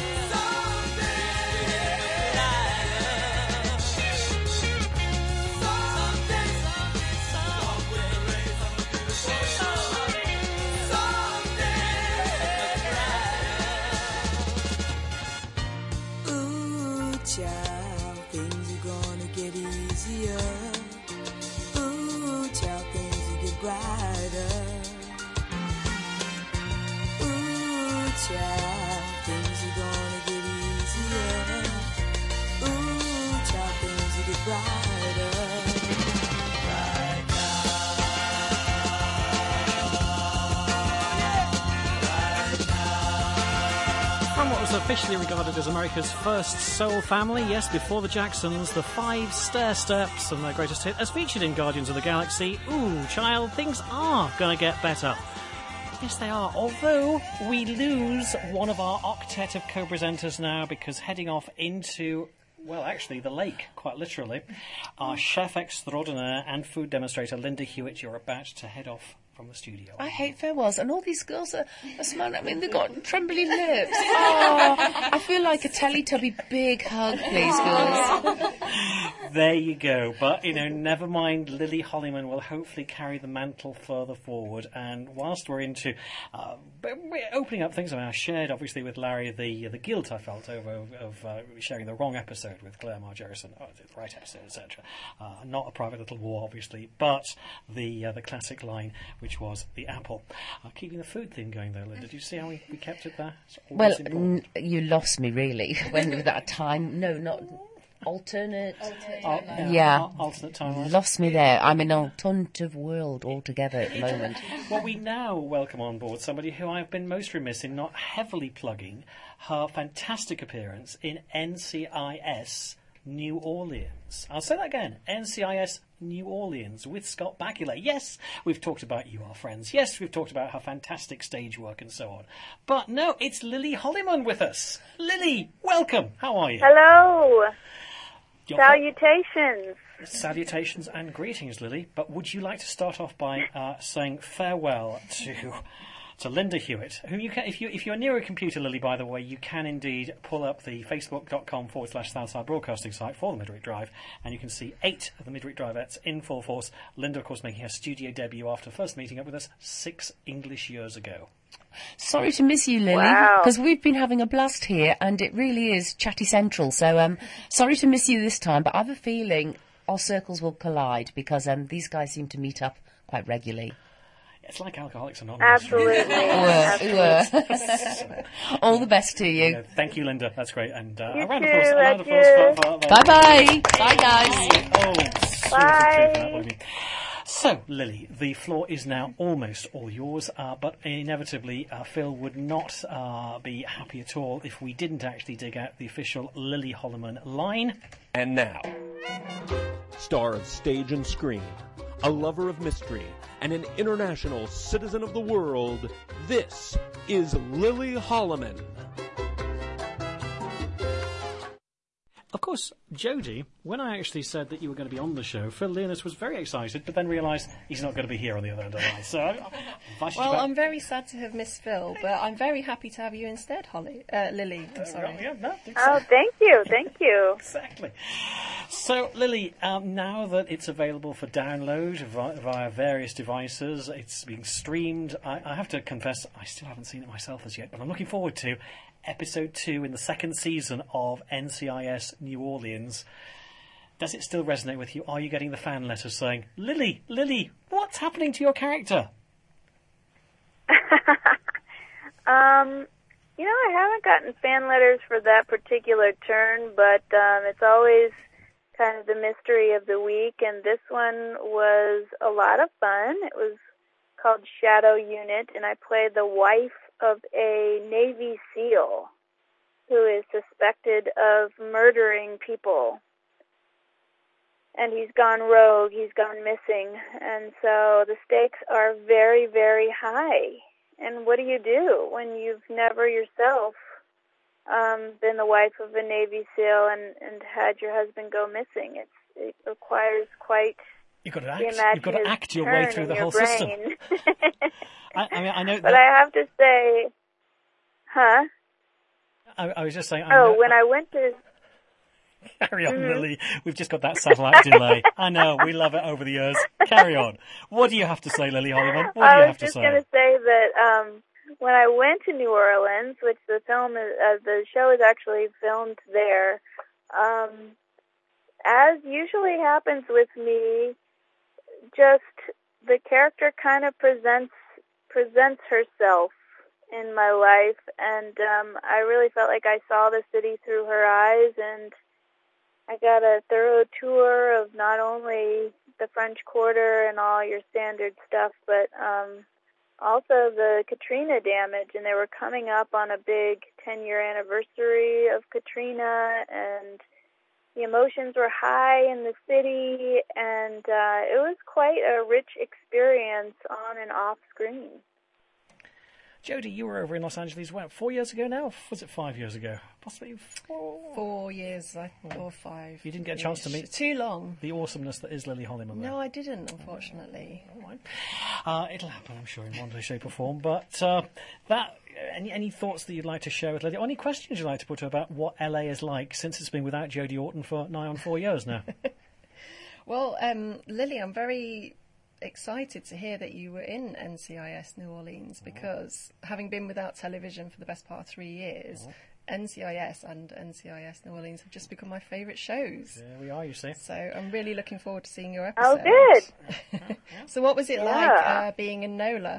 Child, things are gonna get easier. Ooh, child, things will get brighter. Ooh, child, things are gonna get easier. Ooh, child, things will get brighter. Right From what was officially regarded as America's first soul family, yes, before the Jacksons, the Five Stair Steps and their greatest hit, as featured in Guardians of the Galaxy, ooh, child, things are going to get better. Yes, they are, although we lose one of our octet of co-presenters now, because heading off into, well, actually, the lake, quite literally, our chef extraordinaire and food demonstrator, Linda Hewitt, you're about to head off from the studio. I hate farewells, and all these girls are smiling. I mean, they've got trembly lips. Oh, I feel like a Teletubby big hug, please, girls. There you go. But, never mind, Lily Holliman will hopefully carry the mantle further forward. And whilst we're into we're opening up things, I shared, obviously, with Larry the guilt I felt over sharing the wrong episode with Claire Margerison, the right episode, etc. Not A Private Little War, obviously, but the classic line, which was the apple. Keeping the food theme going, though, Linda. Did you see how we kept it there? Well, you lost me, really, when with that time. No, not... alternate alternate timeline. Lost me there. I'm in an alternative world altogether at the moment. Well, we now welcome on board somebody who I've been most remiss in not heavily plugging her fantastic appearance in NCIS New Orleans. I'll say that again. NCIS New Orleans with Scott Bakula. Yes, we've talked about You Are Friends. Yes, we've talked about her fantastic stage work and so on. But no, it's Lily Holliman with us. Lily, welcome. How are you? Hello. Salutations. Salutations and greetings, Lily. But would you like to start off by saying farewell to Linda Hewitt, who you can, if you're near a computer, Lily, by the way, you can indeed pull up the facebook.com/Southside Broadcasting site for the Midweek Drive, and you can see 8 of the Midweek Drivettes in full force. Linda, of course, making her studio debut after first meeting up with us 6 English years ago. Sorry to miss you, Lily, because we've been having a blast here, and it really is chatty central. So, sorry to miss you this time, but I have a feeling our circles will collide because these guys seem to meet up quite regularly. It's like Alcoholics Anonymous. Absolutely. All the best to you. Thank you, Linda. That's great. And a round of applause. Bye-bye. Bye, guys. Bye. So, Lily, the floor is now almost all yours, but inevitably Phil would not be happy at all if we didn't actually dig out the official Lily Holliman line. And now, star of stage and screen, a lover of mystery, and an international citizen of the world, this is Lily Holliman. Of course, Jodie, when I actually said that you were going to be on the show, Phil Leonis was very excited, but then realised he's not going to be here on the other end of the line. So, I'm very sad to have missed Phil, but I'm very happy to have you instead, Lily. I'm sorry. Thank you. Exactly. So, Lily, now that it's available for download via various devices, it's being streamed. I have to confess, I still haven't seen it myself as yet, but I'm looking forward to Episode 2 in the second season of NCIS New Orleans. Does it still resonate with you? Are you getting the fan letters saying, Lily, what's happening to your character? I haven't gotten fan letters for that particular turn, but it's always kind of the mystery of the week, and this one was a lot of fun. It was called Shadow Unit, and I played the wife of a Navy SEAL who is suspected of murdering people. And he's gone rogue, he's gone missing, and so the stakes are very, very high. And what do you do when you've never yourself been the wife of a Navy SEAL and had your husband go missing? It requires quite You've got to act your way through the whole system. I know. But I have to say, I was just saying. When I went to. Carry on, Lily. We've just got that satellite delay. I know, we love it over the years. Carry on. What do you have to say, Lily Holliman? What do you have to say? I was just going to say that when I went to New Orleans, which the show is actually filmed there, as usually happens with me, just the character kind of presents herself in my life, and I really felt like I saw the city through her eyes, and I got a thorough tour of not only the French Quarter and all your standard stuff, but also the Katrina damage, and they were coming up on a big 10-year anniversary of Katrina, and the emotions were high in the city, and it was quite a rich experience on and off screen. Jodie, you were over in Los Angeles, 4 years ago now? Or was it 5 years ago? Possibly 4 years, or 5. You didn't get a chance to meet too long the awesomeness that is Lily Holliman. No, I didn't, unfortunately. All right. It'll happen, I'm sure, in one way, shape or form. But any thoughts that you'd like to share with Lily? Or any questions you'd like to put to her about what LA is like, since it's been without Jodie Orton for nigh on 4 years now? Well, Lily, I'm very excited to hear that you were in NCIS New Orleans, because having been without television for the best part of 3 years, NCIS and NCIS New Orleans have just become my favourite shows. There we are, you see. So I'm really looking forward to seeing your episode. Oh, good. So what was it like being in NOLA?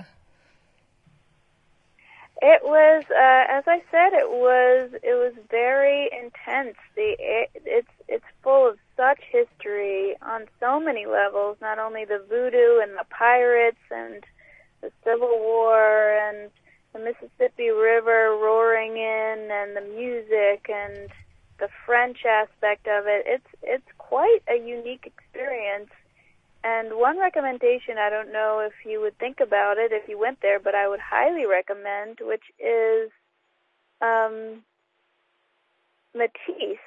It was, as I said, it was very intense. It's it's full of such history on so many levels, not only the voodoo and the pirates and the Civil War and the Mississippi River roaring in and the music and the French aspect of it. It's quite a unique experience. And one recommendation, I don't know if you would think about it if you went there, but I would highly recommend, which is Matisse.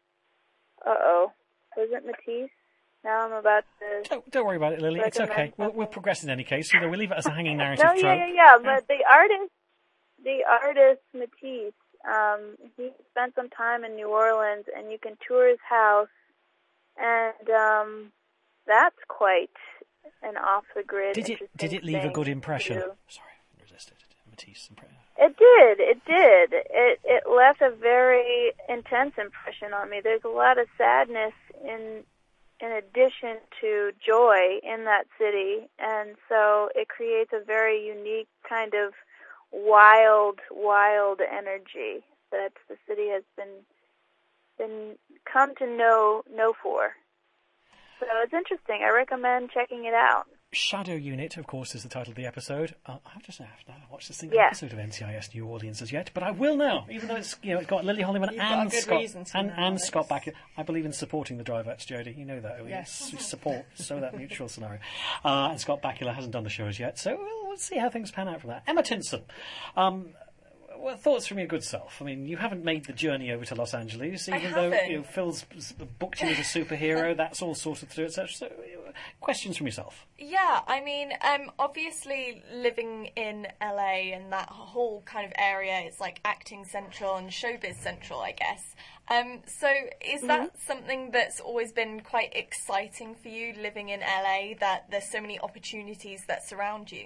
Was it Matisse? Now I'm about to... Don't worry about it, Lily. It's okay. We'll progress in any case. We'll leave it as a hanging narrative trope. Yeah. But the artist Matisse, he spent some time in New Orleans, and you can tour his house, and that's quite an off-the-grid. Did it leave a good impression? Sorry, resisted Matisse impression. It did. It left a very intense impression on me. There's a lot of sadness in addition to joy in that city, and so it creates a very unique kind of wild energy that the city has been come to know for. So it's interesting. I recommend checking it out. Shadow Unit, of course, is the title of the episode. I have to watch this single episode of NCIS New Orleans as yet, but I will now, even though it's it's got Lily Hollyman and Scott Bakula. I believe in supporting the Drivettes, Jodie. You know that. Yes. We support that mutual scenario. And Scott Bakula hasn't done the show as yet, so we'll see how things pan out from that. Emma Tinson. Well, thoughts from your good self. I mean, you haven't made the journey over to Los Angeles, even though Phil's booked you as a superhero. That's all sorted through, etc. So, questions from yourself. Yeah, I mean, obviously living in LA and that whole kind of area, it's like acting central and showbiz central, I guess. So is that something that's always been quite exciting for you, living in LA, that there's so many opportunities that surround you?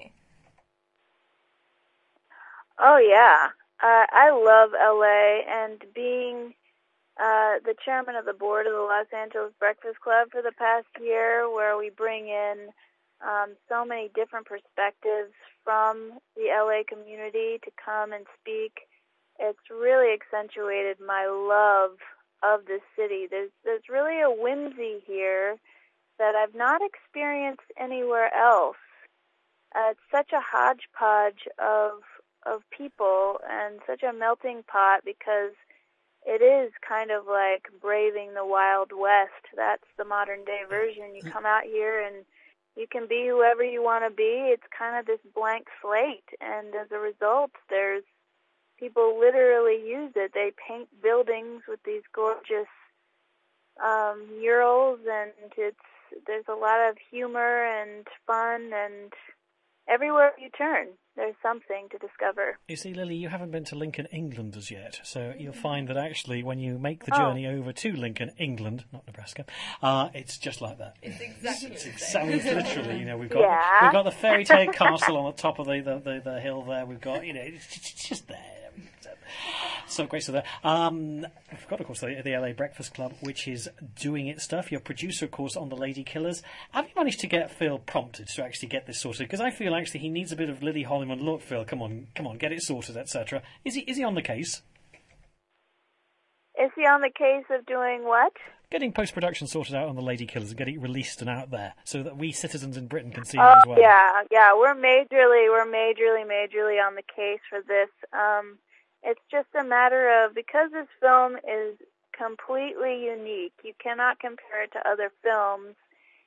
Oh, yeah. I love LA, and being the chairman of the board of the Los Angeles Breakfast Club for the past year, where we bring in so many different perspectives from the LA community to come and speak, it's really accentuated my love of this city. There's really a whimsy here that I've not experienced anywhere else. It's such a hodgepodge of people and such a melting pot, because it is kind of like braving the Wild West. That's the modern day version. You come out here and you can be whoever you want to be. It's kind of this blank slate, and as a result, there's people literally use it. They paint buildings with these gorgeous murals, and there's a lot of humor and fun, and everywhere you turn, there's something to discover. You see, Lily, you haven't been to Lincoln, England as yet, so you'll find that actually when you make the journey over to Lincoln, England, not Nebraska, it's just like that. It's exactly the same. It's literally, we've got the fairy tale castle on the top of the hill there. We've got, it's just there. So great stuff there. I've got, of course, the LA Breakfast Club, which is doing its stuff. Your producer, of course, on The Lady Killers. Have you managed to get Phil prompted to actually get this sorted? Because I feel actually he needs a bit of Lily Hollyman. Look, Phil, come on, get it sorted, etc. Is he on the case? Is he on the case of doing what? Getting post-production sorted out on The Lady Killers and getting it released and out there, so that we citizens in Britain can see it as well. Yeah, we're majorly on the case for this. It's just a matter of, because this film is completely unique, you cannot compare it to other films.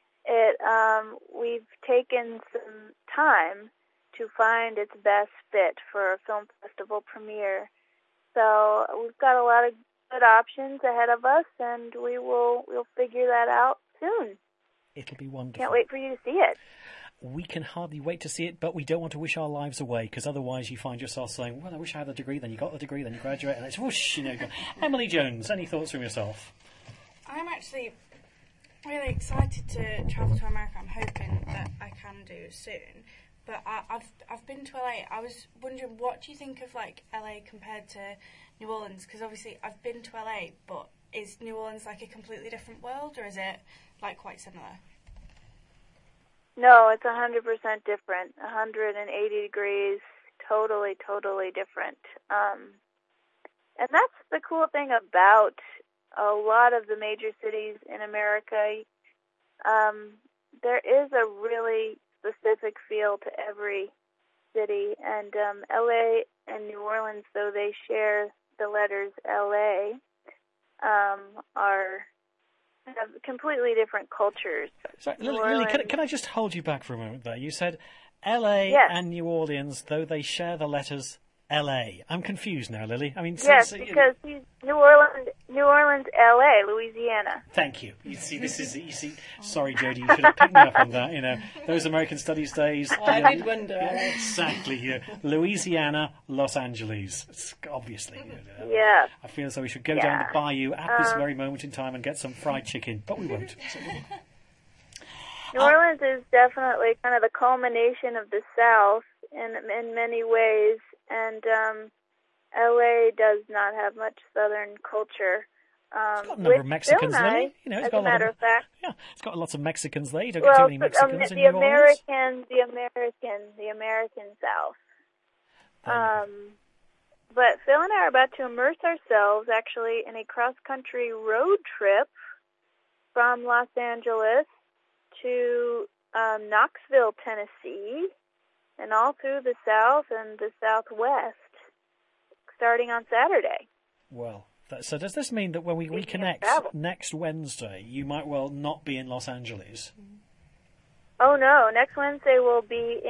We've taken some time to find its best fit for a film festival premiere. So we've got a lot of good options ahead of us, and we'll figure that out soon. It'll be wonderful. Can't wait for you to see it. We can hardly wait to see it, but we don't want to wish our lives away, because otherwise you find yourself saying, well, I wish I had the degree, then you got the degree, then you graduate, and it's whoosh, Emily Jones, any thoughts from yourself? I'm actually really excited to travel to America. I'm hoping that I can do soon. But I've been to LA. I was wondering, what do you think of like LA compared to New Orleans? Because obviously I've been to LA, but is New Orleans like a completely different world, or is it like quite similar? No, it's 100% different. 180 degrees, totally different. And that's the cool thing about a lot of the major cities in America, there is a really specific feel to every city, and LA and New Orleans, though they share the letters LA, have completely different cultures. Sorry, Lily, can I just hold you back for a moment there? You said LA Yes. and New Orleans, though they share the letters LA. I'm confused now, Lily. I mean, Yes, because he's New Orleans, LA, Louisiana. Thank you. You see, sorry, Jodie, you should have picked me up on that. Those American Studies days. Well, I did wonder. Exactly. Louisiana, Los Angeles. It's obviously. Yeah. I feel as though we should go down the bayou at this very moment in time and get some fried chicken, but we won't. New Orleans is definitely kind of the culmination of the South in many ways, and LA does not have much Southern culture. It's got a number of Mexicans, Lily. It's as got a matter of fact. Yeah, it's got lots of Mexicans there. You don't get too many Mexicans in New Orleans. The American South. But Phil and I are about to immerse ourselves actually in a cross-country road trip from Los Angeles to Knoxville, Tennessee, and all through the South and the Southwest, starting on Saturday. Well, so does this mean that when we reconnect next Wednesday, you might well not be in Los Angeles? Oh, no. Next Wednesday we'll be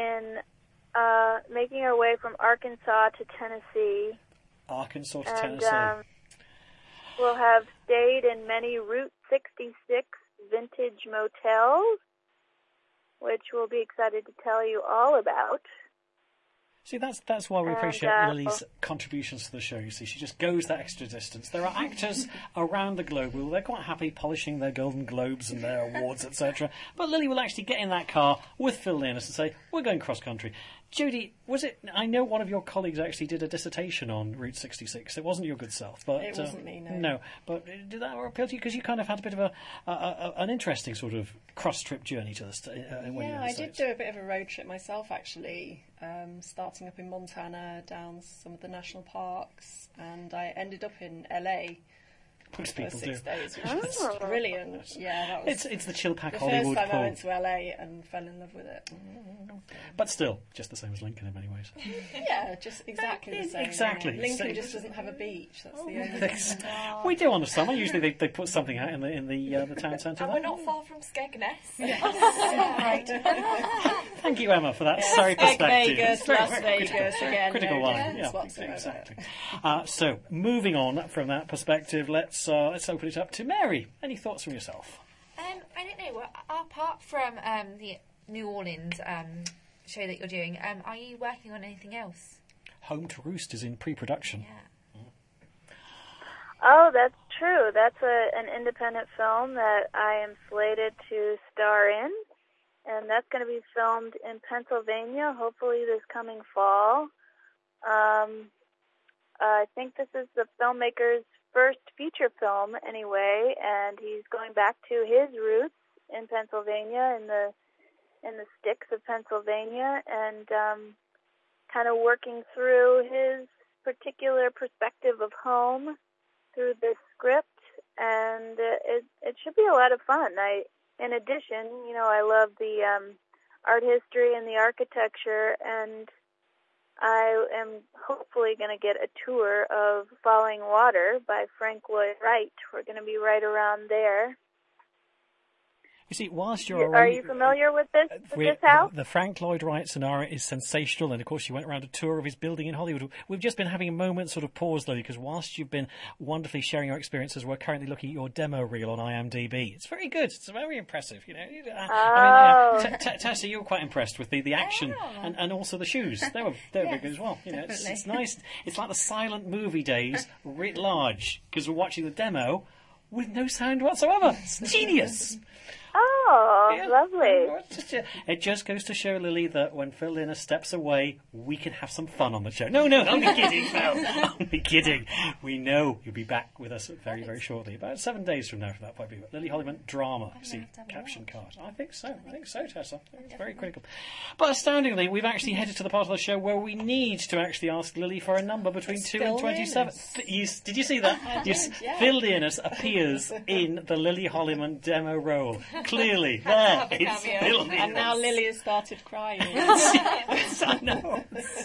making our way from Arkansas to Tennessee. Arkansas to Tennessee. We'll have stayed in many Route 66 vintage motels, which we'll be excited to tell you all about. See, that's why we appreciate Lily's contributions to the show. You see, she just goes that extra distance. There are actors around the globe who they're quite happy polishing their Golden Globes and their awards, etc. But Lily will actually get in that car with Phil Learnus and say, "We're going cross country." Jodie, was it? I know one of your colleagues actually did a dissertation on Route 66. It wasn't your good self, but it wasn't me. No. No, but did that appeal to you? Because you kind of had a bit of an interesting sort of cross-trip journey to this. Yeah, I did do a bit of a road trip myself, actually, starting up in Montana, down some of the national parks, and I ended up in LA. Most for people 6 do. days, which was brilliant. Yeah, that was it's the chill pack the Hollywood first time pull. I went to LA and fell in love with it. But still, just the same as Lincoln in many ways. Yeah, just exactly the same. Exactly. Lincoln just doesn't have a beach. That's the only thing. We do on the summer. Usually they put something out in the town centre. And we're not far from Skegness. Right. Thank you, Emma, for that sorry perspective. Vegas, Las Vegas again. Critical no line. difference Yeah, whatsoever. exactly. So, moving on from that perspective, let's open it up to Mary. Any thoughts from yourself? I don't know. Well, apart from the New Orleans show that you're doing, are you working on anything else? Home to Roost is in pre-production. Yeah. Oh, that's true. That's an independent film that I am slated to star in, and that's going to be filmed in Pennsylvania, hopefully this coming fall. I think this is the filmmaker's first feature film, anyway, and he's going back to his roots in Pennsylvania, in the sticks of Pennsylvania, and kind of working through his particular perspective of home through this script, and it should be a lot of fun. In addition, I love the art history and the architecture, and I am hopefully going to get a tour of Falling Water by Frank Lloyd Wright. We're going to be right around there. You see, whilst you're Are you familiar with this house? The Frank Lloyd Wright scenario is sensational, and of course you went around a tour of his building in Hollywood. We've just been having a moment sort of pause, Lily, because whilst you've been wonderfully sharing your experiences, we're currently looking at your demo reel on IMDb. It's very good. It's very impressive. Tessa, you were quite impressed with the action and also the shoes. They were very good as well. It's nice. It's like the silent movie days writ large, because we're watching the demo with no sound whatsoever. It's genius. Oh, Oh, lovely. It just goes to show, Lily, that when Phil Linner steps away, we can have some fun on the show. No, only kidding, Phil. Only kidding. We know you'll be back with us very, very shortly. About 7 days from now, from that point of view. Lily Hollyman, drama. See, caption card. I think so, Tessa. It's very critical. But astoundingly, we've actually headed to the part of the show where we need to actually ask Lily for a number between 2 and 27. Did you see that? Phil Linus appears in the Lily Hollyman demo role. Clearly, there is Phil Linus. And now Lily has started crying. Yes, I know.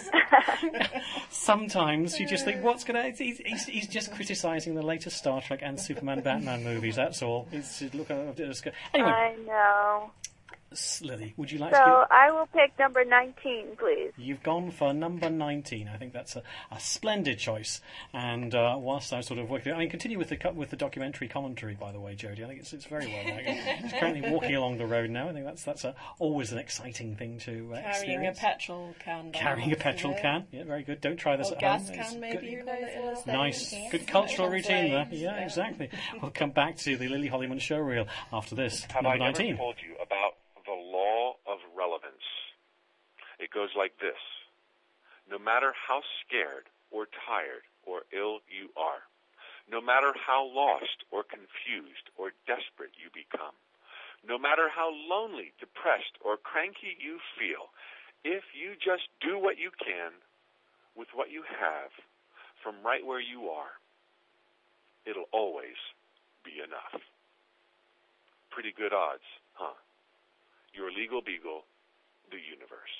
Sometimes you just think, what's going to... He's just criticising the latest Star Trek and Superman Batman movies, that's all. Anyway, I know. Lily, would you like So to... I will pick number 19, please. You've gone for number 19. I think that's a splendid choice. And whilst I'm sort of working... continue with the documentary commentary, by the way, Jodie. I think it's very well done. She's currently walking along the road now. I think that's always an exciting thing to Carrying experience. a petrol can. Carrying a petrol can. Yeah, very good. Don't try this at gas home. can, maybe you call it. Nice. Good cultural routine there. Yeah, exactly. We'll come back to the Lily Hollyman showreel after this. Have number I 19. ever told you about the law of relevance? It goes like this. No matter how scared or tired or ill you are, no matter how lost or confused or desperate you become, no matter how lonely, depressed, or cranky you feel, if you just do what you can with what you have from right where you are, it'll always be enough. Pretty good odds, huh? Your legal beagle, the universe.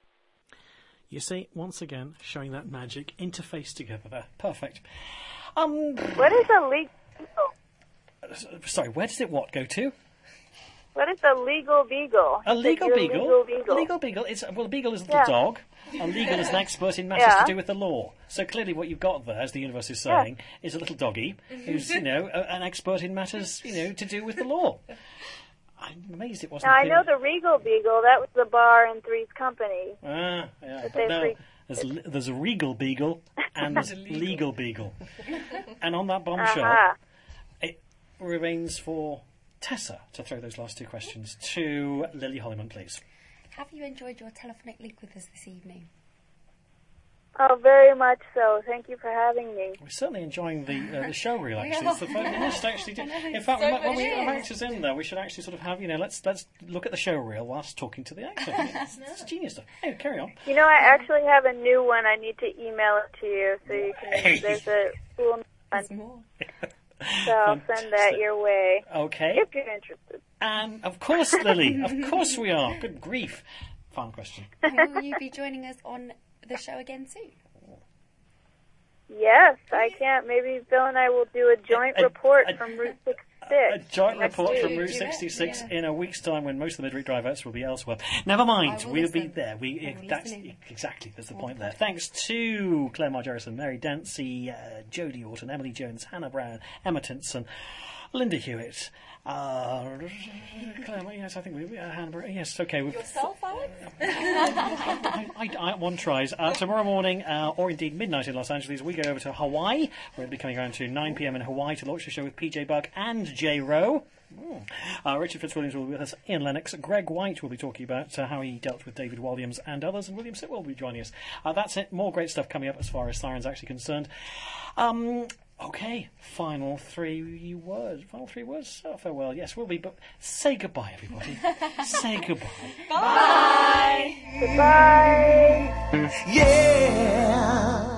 You see, once again, showing that magic interface together there. Perfect. What is a legal beagle? Sorry, where does it go to? What is a legal beagle? A legal beagle? Legal beagle is... Well, a beagle is a little dog. A legal is an expert in matters to do with the law. So clearly what you've got there, as the universe is saying, is a little doggy who's, an expert in matters, to do with the law. I'm amazed it wasn't... Now, I know the Regal Beagle. That was the bar in Three's Company. Yeah. But no, there's a Regal Beagle and there's a Legal Beagle. And on that bombshell, it remains for Tessa to throw those last two questions to Lily Hollyman, please. Have you enjoyed your telephonic link with us this evening? Oh, very much so. Thank you for having me. We're certainly enjoying the show reel, actually. It's the we must actually do. In fact, when we have actors in there, we should actually sort of have, let's look at the show reel whilst talking to the actor. It's genius stuff. Hey, carry on. I actually have a new one. I need to email it to you so you can... There's a cool one. So I'll send that your way. Okay. If you're interested. And, of course, Lily. Of course we are. Good grief. Final question. Will you be joining us on the show again soon? Yes, I can't. Maybe Bill and I will do a joint report from Route 66. A joint report from Route 66 in a week's time when most of the Midweek Drive-outs will be elsewhere. Never mind, we'll be there. Exactly, that's the point there. Thanks to Claire Margerison, Mary Dancy, Jodie Orton, Emily Jones, Hannah Brown, Emma Tinson, Linda Hewitt. Claire, yes, I think Hannah. Yes, okay. Yourself, Alex? One tries. Tomorrow morning, or indeed midnight in Los Angeles, we go over to Hawaii. We're going to be coming around to 9 p.m. in Hawaii to launch the show with PJ Buck and J. Rowe. Richard Fitzwilliams will be with us. Ian Lennox. Greg White will be talking about how he dealt with David Williams and others, and William Sitwell will be joining us. That's it. More great stuff coming up as far as Siren's actually concerned. Okay, final three words. Farewell. Yes, we'll be. But say goodbye, everybody. Say goodbye. Bye. Goodbye. Yeah.